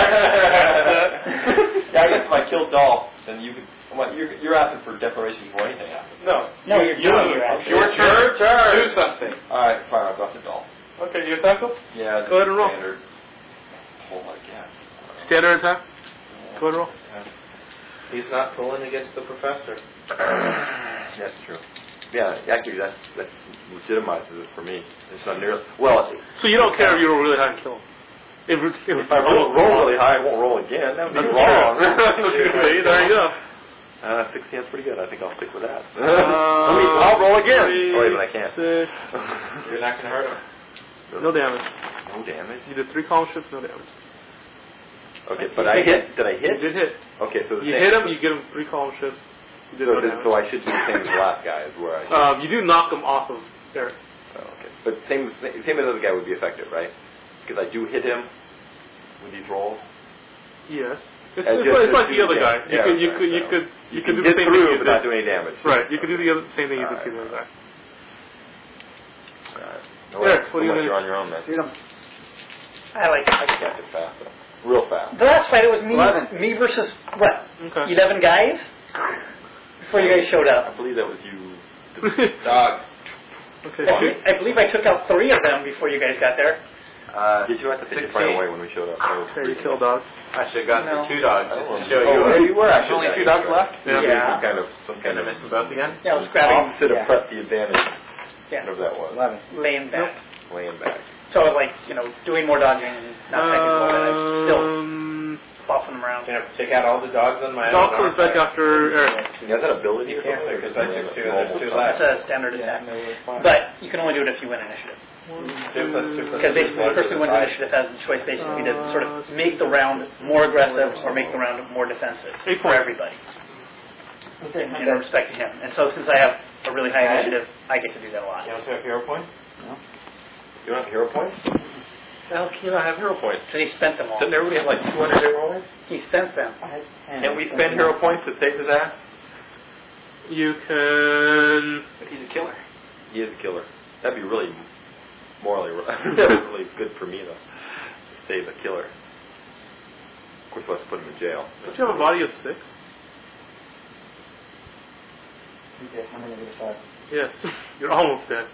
Yeah, I guess if I kill Dolph, then you could. What, you're, you're asking for declaration before anything happens. no. No, you're doing your action. Your turn. Do something. Alright, fine, I'll go after Dolph. Okay, you attack him? Yeah, Go ahead and roll. standard. Oh my god. Standard attack? Go ahead and roll. He's not pulling against the professor. That's true. Yeah, actually, that's that legitimizes it for me. It's not nearly well. So you don't care if you roll really high and kill him? If, if, If I roll, roll really high, I won't roll again. That would be That's wrong. true. See, there you go. Uh, sixteen is pretty good. I think I'll stick with that. Uh, I mean, I'll roll again. three, Oh, wait, but I can't. Six, You're not going to hurt him. no damage. No damage. You did three column shifts, no damage. Okay, but I hit. Did I hit? You did hit. Okay, so the You same. hit him, you get him three column shifts. You did So, no this- damage. so I should do the same as the last guy, is where I should. Um, you do knock him off of Eric. Oh, okay, but same same as the other guy would be effective, right? Because I do hit him with these rolls. Yes. It's, Uh, it's, just- like, it's like just the other do guy. damage. You Yeah, could, you right, could, you so could, you could do get the same through, thing you but not do did. any damage. Right. You could do the other, same thing you did Alright. to the other guy. Alright. No, Eric, so what do you much think? You're on your own, man. Shoot him. I like I can catch it fast, though. Real fast. The last fight, it was me, Eleven. me versus, what, Okay. eleven guys? Before you guys showed I up. believe that was you. Dog. Okay. I believe, I believe I took out three of them before you guys got there. Uh, Did you have to take it right sixteen. away when we showed up? That was Okay, you pretty- kill dog. I should have gotten No. the two dogs I just don't to show know. you. Oh, yeah, you were actually Only back two there. dogs left? Yeah. Yeah. Some kind of, some kind Gonna of miss them both again? Yeah, I was grabbing, opposite Yeah. of press the advantage. Yeah. Whatever that was. Eleven. laying back. Laying back. So I was like, you know, doing more dodging and not attacking as well, but I was still Um, bossing them around. Can I take out all the dogs on my dog own? comes back after Eric. You have that ability You or can't, something? because I took two, there's two left. That's a standard attack. no, we're fine. But you can only do it if you win initiative. Two plus two plus Because two basically the person who wins initiative has the choice basically to sort of make the round more aggressive or make the round more defensive Eight for points. everybody. In, in respect to him. And so since I have a really high initiative, I get to do that a lot. You don't have hero points? You don't have hero points? How can you not have hero points? So he spent them all. Doesn't everybody have like two hundred hero points? He spent them. I had ten. Can't we spend hero points to save his ass? You can. But he's a killer. He is a killer. That'd be really morally really good for me though. Save a killer. Of course, we'll have to put him in jail. Don't you have a body of six? Okay, I'm gonna get a five. Yes. You're almost dead.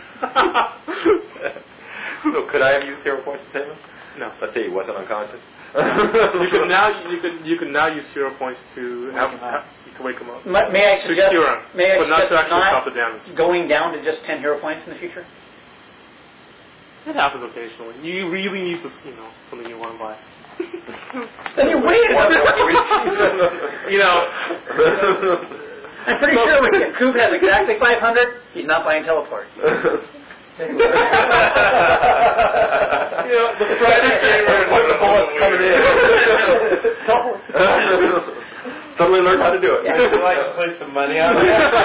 So could I have used hero points to save him? No. Let's say he wasn't unconscious. You can now you can you can now use hero points to have, have you can wake him up. Ma- May I To suggest, cure him, may I but not suggest to actually not stop the damage. going down to just ten hero points in the future? It happens occasionally. You really need to, you know, something you want to buy. Then you wait. You know. I'm pretty sure when Coop has exactly five hundred, he's not buying teleport. You know, the Friday gamer When the bullets coming in. Suddenly learn how to do it. Would you like to play some money on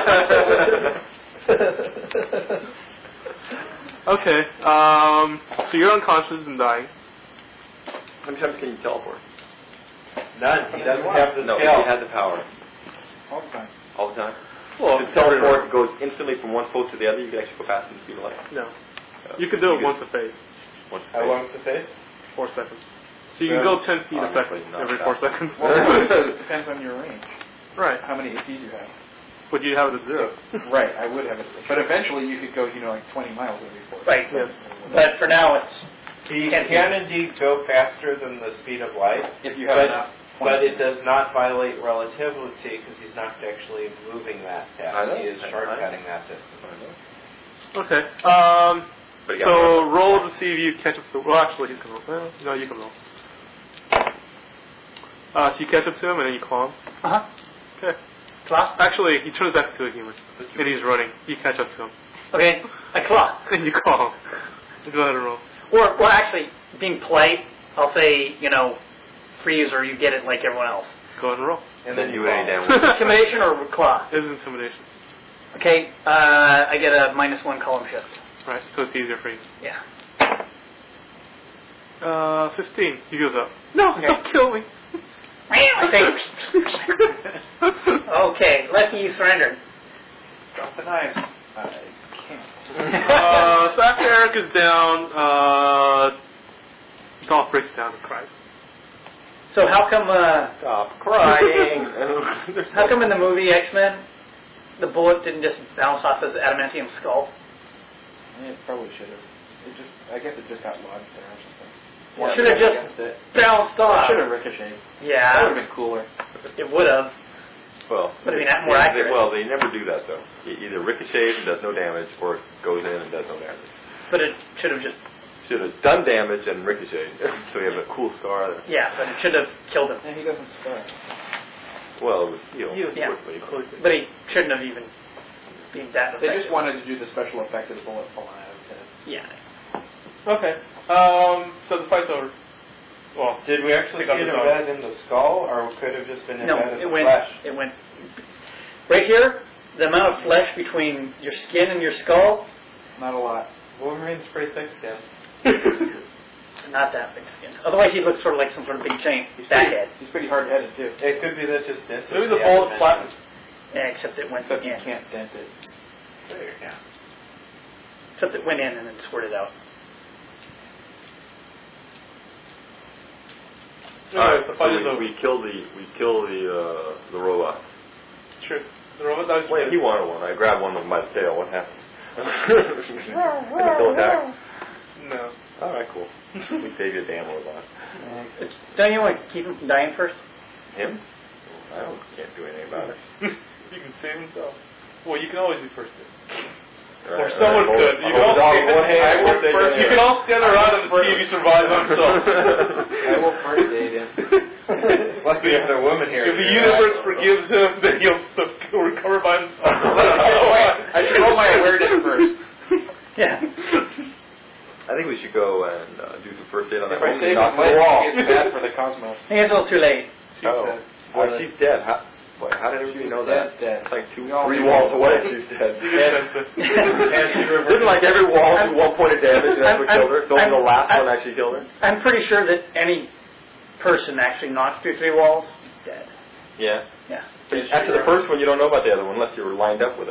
it? Okay. Um. So you're unconscious and dying. How many times can you teleport? None. He doesn't have the No, skill. he had the power. All the time. All the time? Well, If teleport goes instantly from one foot to the other, you can actually go faster than the speed of light. no. You can do it once a phase, Once How long's the face? four seconds. So you can go ten feet a Obviously second not every fast. four seconds. Well, it depends on your range. Right. How many A Ps you have. But you have it at zero. Right, I would have it. But eventually you could go, you know, like twenty miles every four. Right. Yes. But for now, it's He can indeed go faster than the speed of light, If you have but, enough. but it does not violate relativity because he's not actually moving that I fast. know. He is I- shortcutting that distance. Okay. Um. But you So got roll to see if you catch up to. Well, actually, you can roll. Well, no, you can roll. Uh, so you catch up to him and then you call him. uh huh. Okay. Claw. Actually, he turns back to a human and he's running. You catch up to him Okay, a claw. and you call him. Go ahead and roll. Or, well, actually, being polite, I'll say, you know, freeze or you get it like everyone else. Go ahead and roll. And then you any damn Intimidation or claw? It is intimidation. Okay, uh, I get a minus one column shift. Right. So it's easier for you. Yeah. Uh, fifteen. He goes up. No, Okay. don't kill me. I say, okay, Lucky, you surrendered. Drop the knives. I can't. Uh, so after Eric is down, uh, Dolph breaks down and cries. So how come, uh, Stop crying. how come in the movie X-Men, the bullet didn't just bounce off his adamantium skull? It probably should have. It just, I guess it just got lodged there or something. It should have just Against it. bounced It off. should have ricocheted. That would Yeah, have been cooler. it would have. Well, Would have been more they- accurate. well, they never do that though. It either ricochets and does no damage, or it goes in and does no damage. But it should have just, Should have done damage and ricocheted, so you have a cool scar there. yeah, but it should have killed him. And he doesn't scar. Well, it was healed Yeah. quickly. But he shouldn't have even been that They effective. just wanted to do the special effect of the bullet falling out of his head. Yeah. Okay. Um, so the fight's over. Well, Did we actually Pick up see the an dog. embed in the skull, or could have just been No, embedded it in the went, flesh? it went, right here, the amount of flesh between your skin and your skull, Not a lot. Wolverine's pretty thick skin. not that big skin. Otherwise he looks sort of like some sort of big chain, He's fat pretty, head. he's pretty hard-headed, too. It could be that just dented. maybe the bullet flattened. Yeah, except it went Except you in. can't dent it. Yeah. Except it went in and then squirted out. Alright, the so fight we, is over. we kill the we kill the uh, the robot. It's true. The robot dies. Wait, he wanted one. I grabbed one of them by the tail. What happened? Can it still attack? No. All right, cool. We save you a damn robot. It's, don't you want to keep him from dying first? Him? I don't, can't do anything about it. You can save himself. Well, you can always be first. All Or right, someone all right, could. hold- You can hold all on with one hand, I we'll will take first. it You can all stand around him and see if he survives himself. I will first aid him. Lucky we have a woman here. If the universe forgives him, then he'll s- recover by himself. I should roll my awareness first. Yeah. I think we should go and uh, do some first aid on If that I woman save knocked him, the wall. it's bad for the cosmos. I think it's a little too late. She Oh, said. well, she's dead. How, what, how did everybody know that? Dead, dead. It's like two, We all three knew. walls away. She's dead. And Didn't like every wall do one point of damage and that's what I'm- killed her? So I'm- the last I'm- one actually killed her? I'm pretty sure that any person actually knocks through three walls is dead. Yeah. Yeah. After the first one, you don't know about the other one unless you were lined up with her. And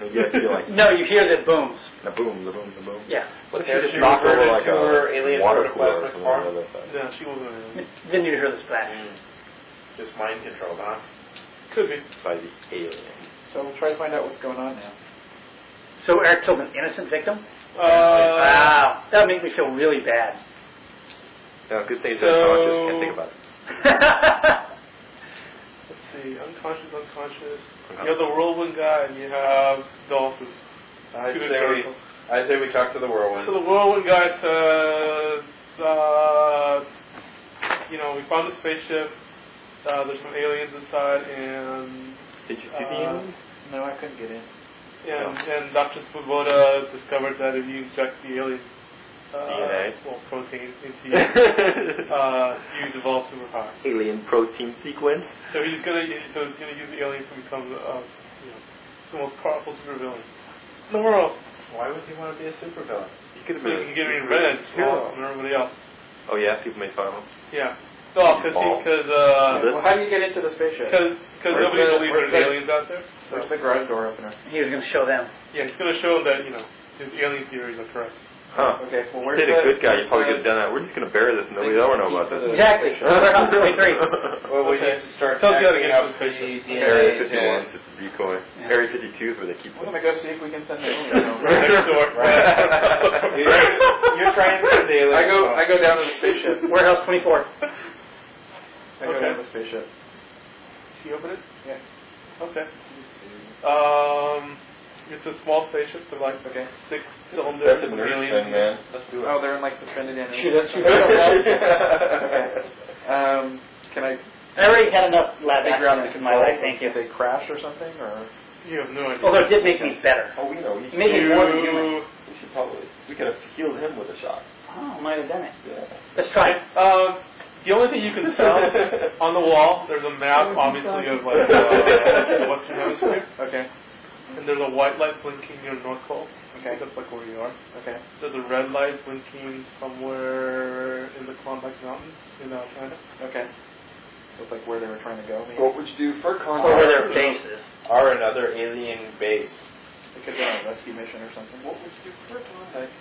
and you feel like No, you hear the booms. the boom, the boom, the boom. Yeah. What if Has you just she knock over reverted like to her a alien water cooler or protoplasmic something form? on the other side? Yeah, she wasn't an alien. Then you hear the splash. Mm. Just mind control, huh? Could be. By the alien. So we'll try to find out what's going on now. So Eric killed an innocent victim? Uh, Wow. That would make me feel really bad. No, good thing he's So- unconscious, can't think about it. Let's see. Unconscious, unconscious. You have the whirlwind guy, and you have Dolphus. I Two say we, historical. I say we talk to the whirlwind. So the whirlwind guy says, uh, you know, we found the spaceship. Uh, there's some aliens inside, and Did you see the Uh, aliens? No, I couldn't get in. and, and Doctor Svoboda discovered that if you inject the alien uh, D N A? well, protein into you, uh, you develop superpower. Alien protein sequence. So he's gonna so he's gonna use the aliens to become uh, you know, the most powerful supervillain in the world. Why would he want to be a supervillain? He could have So been. he can get a revenge Oh. on everybody else. Oh yeah, people made fun of him. Yeah. No, because Ball. because uh, This- Well, how do you get into the spaceship? because Where's nobody the- believes where's there's the- aliens out there. Where's the garage door opener? He was going to show them. Yeah, he's gonna show that you know his alien theories are correct. Huh. Okay, well, where's Say the... the good guy, you where's probably the- could have done that. We're just going to bury this and nobody will ever know about this. Exactly. Warehouse twenty-three. Well, we Okay. need to start Tell the other checking guy out to the fix D N A. Area to- fifty-one is just a decoy. Yeah. Area fifty-two is where they keep We're them. going to go see if we can send the alien over. Right next door. You're, you're trying to send the alien. I go, I go down to the spaceship. Warehouse twenty-four. I go Okay. down to the spaceship. Can you open it? Yeah. Okay. Um, it's a small spaceship. They're like Okay. six cylinders. That's a with nerd aliens. thing, man. Let's do it. Oh, they're in like suspended animals. Shoot it. Shoot it. Um, can I I already had enough lab figure out the accidents in my life, thank you. If they crash or something, or You have no idea. Although it did make me better. Oh, we know. We It made me more than human. You- We should probably. We could have healed him with a shot. Oh, I might have done it. Yeah. Let's try it. Um, the only thing you can tell on the wall, there's a map, obviously, of like uh, the Western Hemisphere, okay, and there's a white light blinking near North Pole. okay, That's like where you are. okay. There's a red light blinking somewhere in the Klondike Mountains in uh, China. Okay. So it's like where they were trying to go. Maybe. What would you do for contact? Or where their base is. Or another alien base. They could go on a rescue mission or something. What would you do for contact?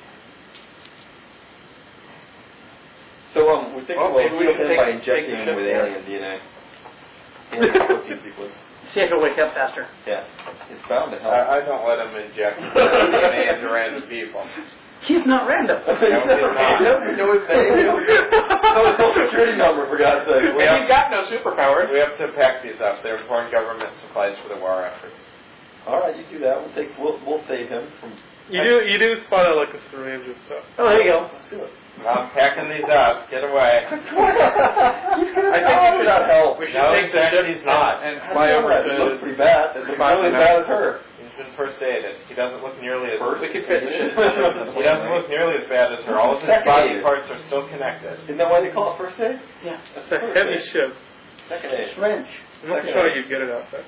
So um, we're thinking Well, we'll maybe we heal can him take- by take injecting the him with ship there. alien D N A. Alien protein sequence. See if it'll wake up faster. Yeah, it's bound to help. I, I don't let them inject D N A into random people. He's not random. No, he's not. You know his name. No social security number, for God's sake. We And have, he's got no superpowers. we have to pack these up. They're important government supplies for the war effort. All right, you do that. We'll take. We'll we'll save him from. You do you do spot out like a syringe and stuff. Oh, there you go. Let's do it. I'm packing these up. Get away. I I think we should not help. We should No, take the exactly, ship he's not. and How do fly you know over that? It looks to. pretty bad. It's to really as Boston. bad as her. He's been first aided. He doesn't look nearly as. First We could fit the ship. He doesn't look nearly as bad as her. All of his Second body aid. parts are still connected. Isn't that why they call it first aid? Yeah. That's It's a first heavy aid. ship. Second aid. Syringe. I'm not Second sure aid. you get it out there.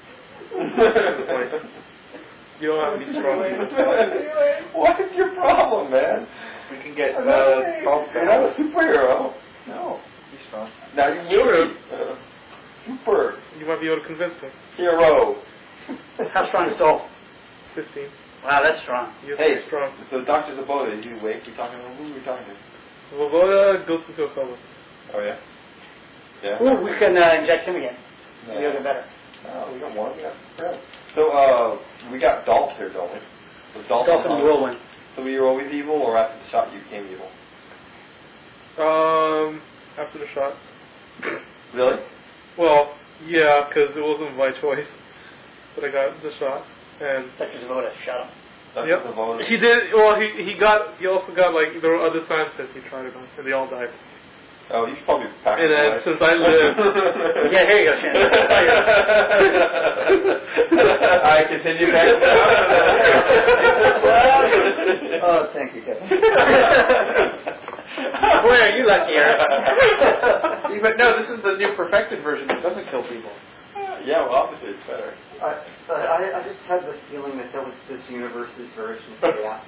You don't have to be strong. What is your problem, man? We can get I'm uh, not, Paul you're not a superhero. No, he's strong. Now you will be. Uh, super You might be able to convince him. hero. How strong is Dolph? Fifteen. Wow, that's strong. You're Hey, pretty strong. so Doctor Zaboda, is he awake? You talking to who are we talking to? Vovoda goes into a coma. Oh yeah. Yeah. Ooh, we can uh, inject him again. No. Maybe it'll get better. No, we got one. We got Fred. So uh, we got Dolph here, don't we? Was Dolph Dolphin on- whirlwind. So were you always evil, or after the shot you became evil? Um, after the shot. Really? Well, yeah, because it wasn't my choice, but I got the shot, and Doctor Zavoda shot him. Doctor yep. Zaboda. He did. Well, he he got. He also got like there were other scientists he tried it on, and they all died. Oh, he's probably packed And then away. since I lived, Yeah, here you go, Shannon. I continue back. Oh, thank you, Kevin. Boy, are you lucky, Eric. Yeah, but no, this is the new perfected version that doesn't kill people. Yeah, well, obviously it's better. I, I, I just had the feeling that that was this universe's version of chaos.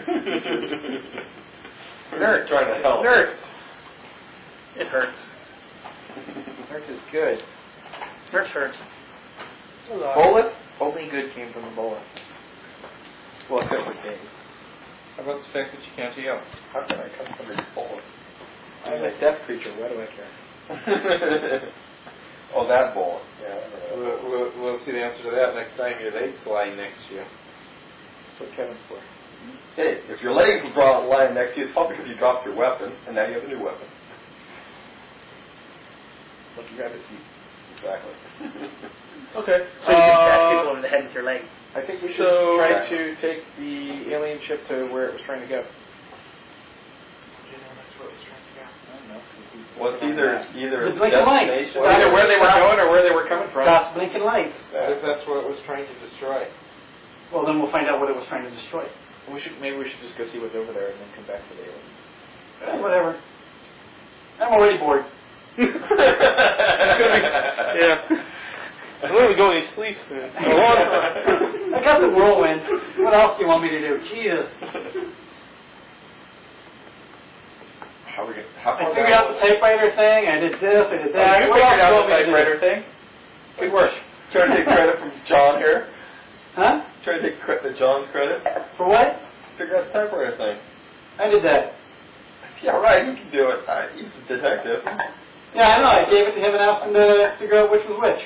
Nerds trying to help. Nerds. It hurts. Nerds is good. Nerds hurts. Bullet? Only good came from the bullet. Well, except for King. How about the fact that you can't heal? How can I come from this bullet? I'm a death creature. Why do I care? Oh, that bullet. Yeah. We'll, we'll, we'll see the answer to that next time your leg's lying next to you. That's what Kevin's for. Hey, if your leg was brought lying next to you, it's probably because you dropped your weapon, and now you have a new weapon. Look, you got to see. Exactly. Okay. So you can bash Uh, people over the head with your leg. I think we should So- try to take the alien ship to where it was trying to go. Well, it's either either The blinking lights. destination. Well, either where they were going or where they were coming from. God's blinking lights. What if that's what it was trying to destroy? Well, then we'll find out what it was trying to destroy. We should maybe we should just go see what's over there and then come back to the aliens. Eh, whatever. I'm already bored. yeah. I'm going to be going to sleep soon. I got the whirlwind. What else do you want me to do? Jesus. How are we gonna, how I far figured down out the typewriter thing. I did this. I did Oh, that. you What else figured do you out want the me to do? typewriter thing? Good work. Trying to take credit from John here. Huh? Trying to take credit, John's credit. For what? Figure out the typewriter thing. I did that. Yeah, right. He can do it. Uh, he's a detective. Yeah, I know. I gave it to him and asked him to figure out which was which.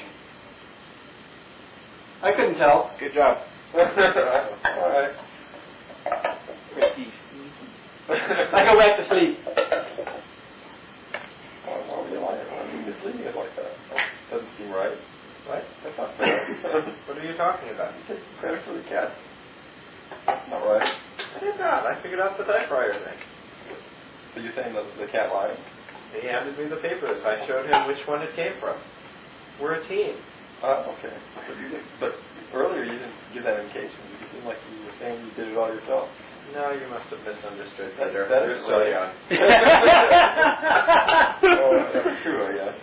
I couldn't tell. Good job. All right. I go back to sleep. Why, why would you lie? Why are you misleading us like that? That doesn't seem right. Right? That's not fair. What are you talking about? You take credit for the cat. Not right. I did not. I figured out the typewriter thing. So you're saying that the cat lied? He handed me the papers. I showed him which one it came from. We're a team. Oh, okay. But, you didn't, but earlier you didn't give that indication. You seemed like you were saying you did it all yourself. No, you must have misunderstood, That- Peter. that You're is so right. young. Oh, that's true, I guess.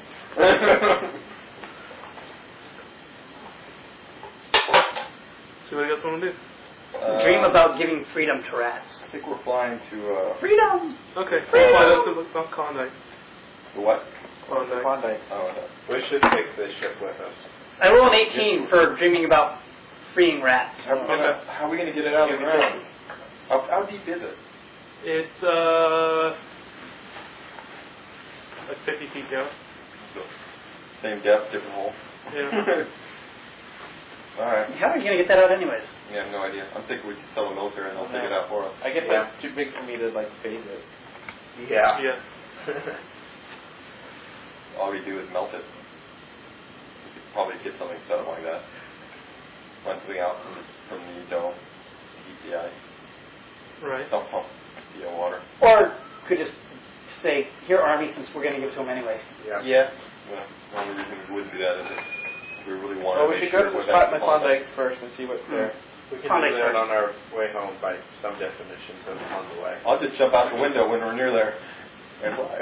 See what you guys want to do. Uh, Dream about giving freedom to rats. I think we're flying to, uh, Freedom! Okay. So fly up to the not Klondike. the what? Klondike. Klondike. Oh, no. We should take this ship with us. I roll an eighteen for dreaming about freeing rats. How, are we gonna, how are we going to get it out of the ground? How, how deep is it? It's uh like fifty feet down. Same depth, different hole? Yeah. Alright. How are you going to get that out anyways? Yeah, I have no idea. I'm thinking we can sell the military and they'll take it out for us. I guess Yeah. that's too big for me to like phase it. Yeah. Yes. All we do is melt it. We could probably get something set up like that. Run something out from the, from the dome, heat the ice, Right. dump pump the water. Or could just say, here, Army, since we're going to give it to them anyways. Yeah. Yeah. Well, the only reason we wouldn't do that is if we really wanted Well, to we make should go sure to the we're spot in back the to Klondike. Klondike first and see what's there. We can Klondike do that first. on our way home by some definitions of on the way. I'll just jump out the window when we're near there and fly.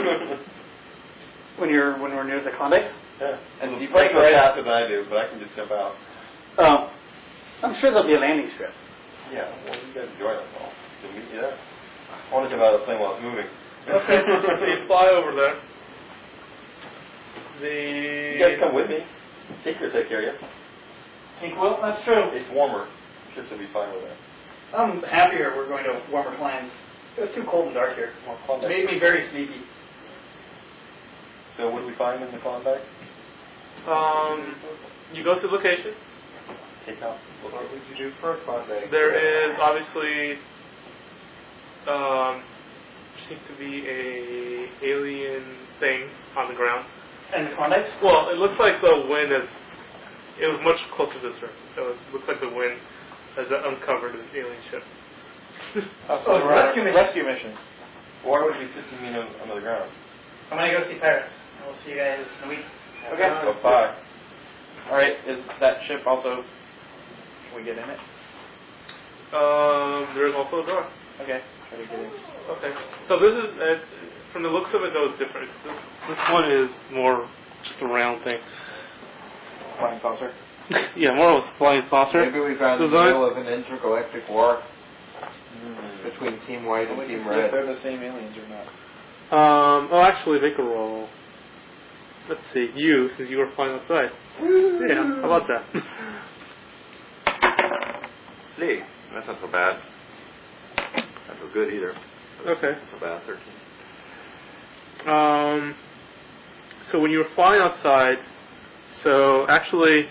When you're when we're near the Klondikes? Yeah. And you you break break right right faster than I do, but I can just jump out. Oh. I'm sure there'll be a landing strip. Yeah, well, you guys enjoy that all. So meet you there. I want to jump out of the plane while it's moving. Okay. So you fly over there. The You guys come with me. Tinker will take care of you. Think, well, that's true. It's warmer. Ships will be fine with that. I'm happier we're going to warmer climes. It's too cold and dark here. More It Klondike. made me very sleepy. So what do we find in the Klondike? um you go to the location. Take out. What would you do for a Klondike? There is obviously um seems to be a alien thing on the ground. And the Klondikes? Well, it looks like the wind is. It was much closer to the surface, so it looks like the wind has uncovered an alien ship. Oh, so Oh, we're on rescue a mission. rescue mission. Why would we fifteen mean on- under the ground? I'm going to go see Paris. We'll see you guys in a week. Okay. Go bye. All right. Is that ship also? Can we get in it? Um, there is also a door. Okay. Try to get in. Okay, so this is uh, from the looks of it, though, it's different. This this one is more just a round thing. Flying saucer. Yeah, more of a flying saucer. Maybe we found in the Design- middle of an intergalactic war Hmm. between Team White and We can Team see if Red. they're the same aliens or not. Um, oh, actually, make a roll. Let's see, you, since you were flying outside. Yeah, how about that? Lee. That's not so bad. Not so good either. Okay. Not so bad. Thirteen. Um, so when you were flying outside, so actually,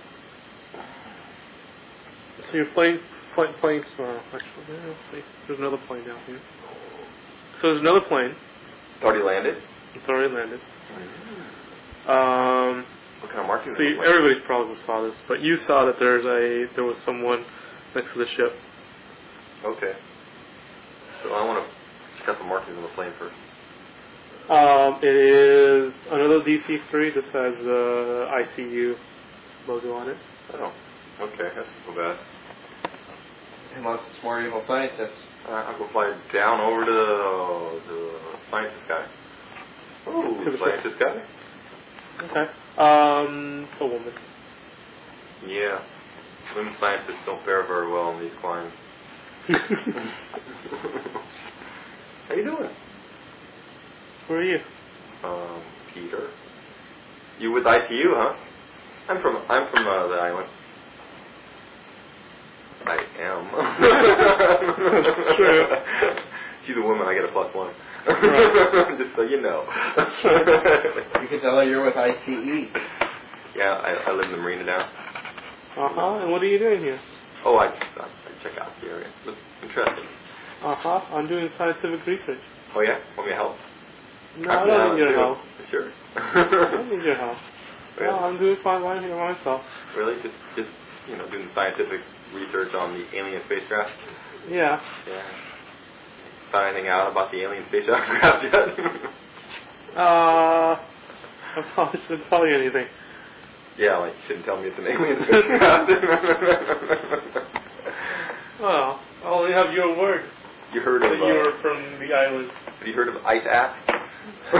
so you're playing, play, playing, well, actually, yeah, let's see, there's another plane down here. So there's another plane. It's already landed? It's already landed. Um, What kind of markings? see, everybody probably saw this, but you saw that there's a, there was someone next to the ship. Okay. So I want to check out the markings on the plane first. Um, it is another D C three. This has the I C U logo on it. Oh, okay. That's not so bad. Unless it's more evil scientists. Uh, I'll go fly down over to the, the scientist guy. Ooh, To the scientist guy? Okay. Um, a woman. Yeah. Women scientists don't fare very well on these climbs. How you doing? Who are you? Um, Peter. You with I T U, huh? I'm from I'm from uh, the island. I am. True. She's a woman. I get a plus one. Right. Just so you know. You can tell her you're with I C E. Yeah, I, I live in the marina now. Uh huh. And what are you doing here? Oh, I, I check out the area. Looks interesting. Uh huh. I'm doing scientific research. Oh yeah, want me to help? No, I don't need your help. Sure. I don't need your help. No, Really? I'm doing fine right here myself. Really? Just, just you know, doing scientific research on the alien spacecraft. Yeah. Yeah. Found anything out about the alien spacecraft yet? Uh, I probably shouldn't tell you anything. Yeah, like you shouldn't tell me it's an alien spacecraft. Well, I only have your word You heard that of? you Uh, were from the island. have you heard of Ice App? I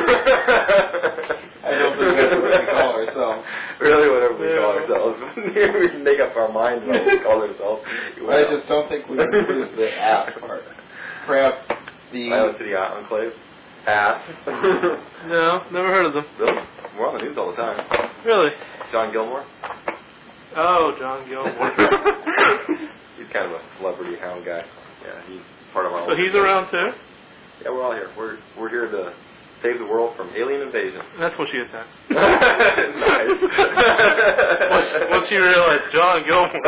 don't think that's what we call ourselves. Really, whatever we call Yeah. ourselves. We can make up our minds what we call ourselves. I just don't think we would use the ass part. Perhaps the... Island City Enclave. Ass. No, never heard of them. Really? We're on the news all the time. Really? John Gilmore? Oh, John Gilmore. He's kind of a celebrity hound guy. Yeah, he's part of our... So he's around too? Yeah, we're all here. We're we're here to save the world from alien invasion. That's what she attacked. Nice. Once, once she realized John Gilmore.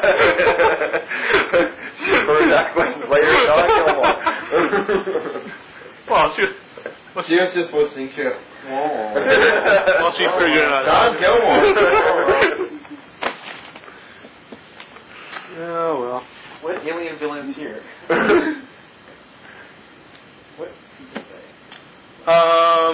She heard that question later. John Gilmore. Well, she, well, She was just listening to it. well, she figured it out. John Gilmore. Oh, well. What alien villains here? What did you say? Um,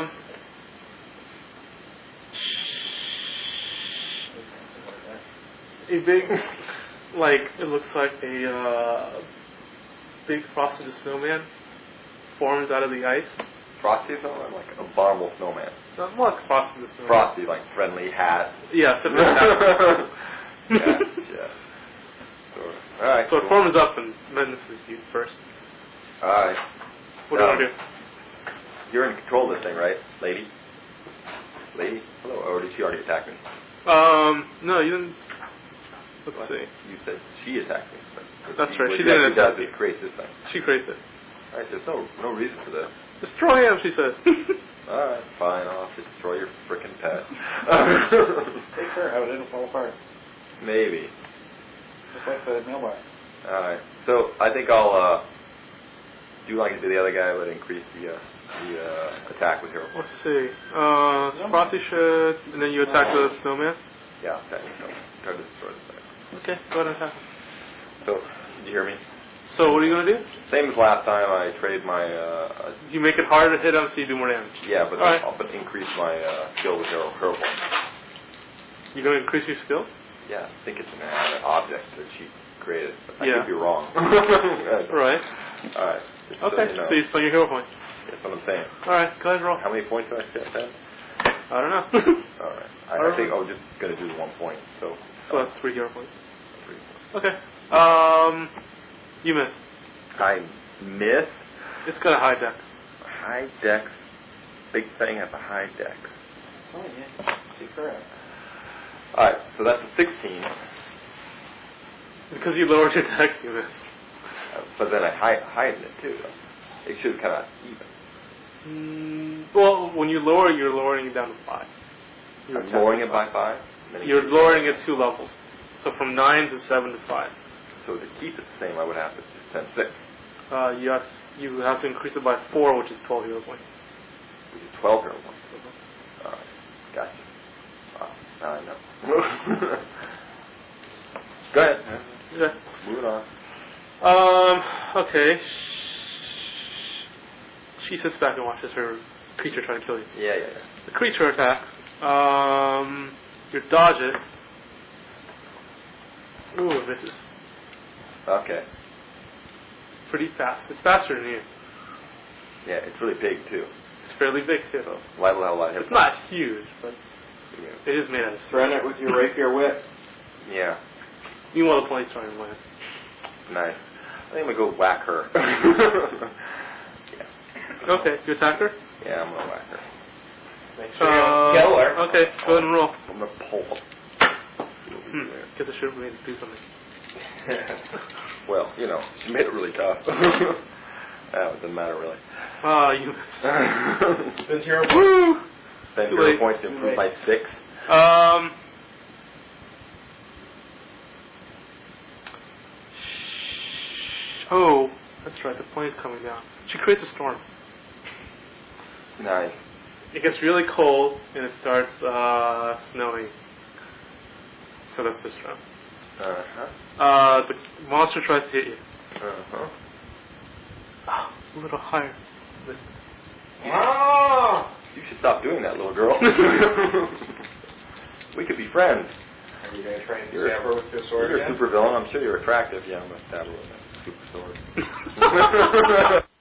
a big, like, it looks like a uh, big frosted snowman formed out of the ice. Frosty snowman, like an abominable snowman. Not more like frosted snowman. Frosty, like friendly hat. Yeah, except for that. Yeah, yeah. So, all right. So it cool. forms up and menaces you first. All right. What do you Um, want to do? You're in control of this thing, right, lady? Lady? Hello. Or did she already attack me? Um, no, you didn't. Let's What? see. You said she attacked me. But That's right, What she she didn't actually attack does is create this thing. She creates it. All right. There's no no reason for this. Destroy him, she says. All right. Fine. I'll have to destroy your frickin' pet. Take her out, it'll fall apart. Maybe. Just like the mailbox. All right. So I think I'll uh, do like I did the other guy, but increase the uh, the uh, attack with hero. Let's see. Uh, Frosty should, and then you attack the snowman. Yeah. Attack. So try to destroy the thing. Okay, go ahead and attack. So did you hear me? So what are you gonna do? Same as last time. I trade my uh, You make it harder to hit him so you do more damage. yeah, but All right. I'll but increase my uh, skill with hero hero points. You're gonna increase your skill? Yeah, I think it's an uh, object that she created. But I Yeah. could be wrong. Right. All right. Just so Okay, you know. so you spend your hero point. That's what I'm saying. Alright, go ahead and roll. How many points do I get then? I don't know. All right. I, All I think right. I was just gonna do the one point. So. So that's three hero points. Three. Okay. Um, you missed. I miss It's got a high dex. high dex. Big thing at the high dex. Oh, yeah. Take her out. All right. So that's a sixteen. Because you lowered your dex units. Uh, but then I hide, hide it too. Though. It should come out even. Mm, well, when you lower it, you're lowering it down to five. You're I'm lowering it by five. Then it You're keeps lowering going. it two levels. So from nine to seven to five. So to keep it the same, I would have to send six, Uh, you have to, you have to increase it by four, which is twelve hero points. which is twelve hero points. All right, gotcha. Wow, now I know. Go ahead. Okay. Moving on. Um. Okay. She sits back and watches her creature try to kill you. Yeah, yeah, yeah. The creature attacks. Um. You dodge it. Ooh, it misses. Okay. It's pretty fast. It's faster than you. Yeah, it's really big too. It's fairly big too, though. Why will have a lot of hit It's not huge, but points. it is made out of stone. Threaten it with your rapier whip. Yeah, You want to play Star in land. nice. I think I'm gonna go whack her. yeah. Okay, you attack her? Yeah, I'm gonna whack her. Make sure you Uh, don't kill her. Okay, go ahead and roll. I'm gonna pull. Hmm. Get the shit for me to do something. Well, you know, she made it really tough. That doesn't matter really. Ah, you missed. Spend hero points. Woo! Spend Too hero late. points to improve by six. Um. Oh, that's right. The plane's coming down. She creates a storm. Nice. It gets really cold and it starts uh, snowing. So that's this round. Uh-huh. Uh, the monster tries to hit you. Uh-huh. Oh, a little higher. Missed. Ah! You should stop doing that, little girl. We could be friends. Are you going to try and You're- stab her with your sword You're a again? super villain. I'm sure you're attractive. Yeah, I'm going to stab her with that super sword.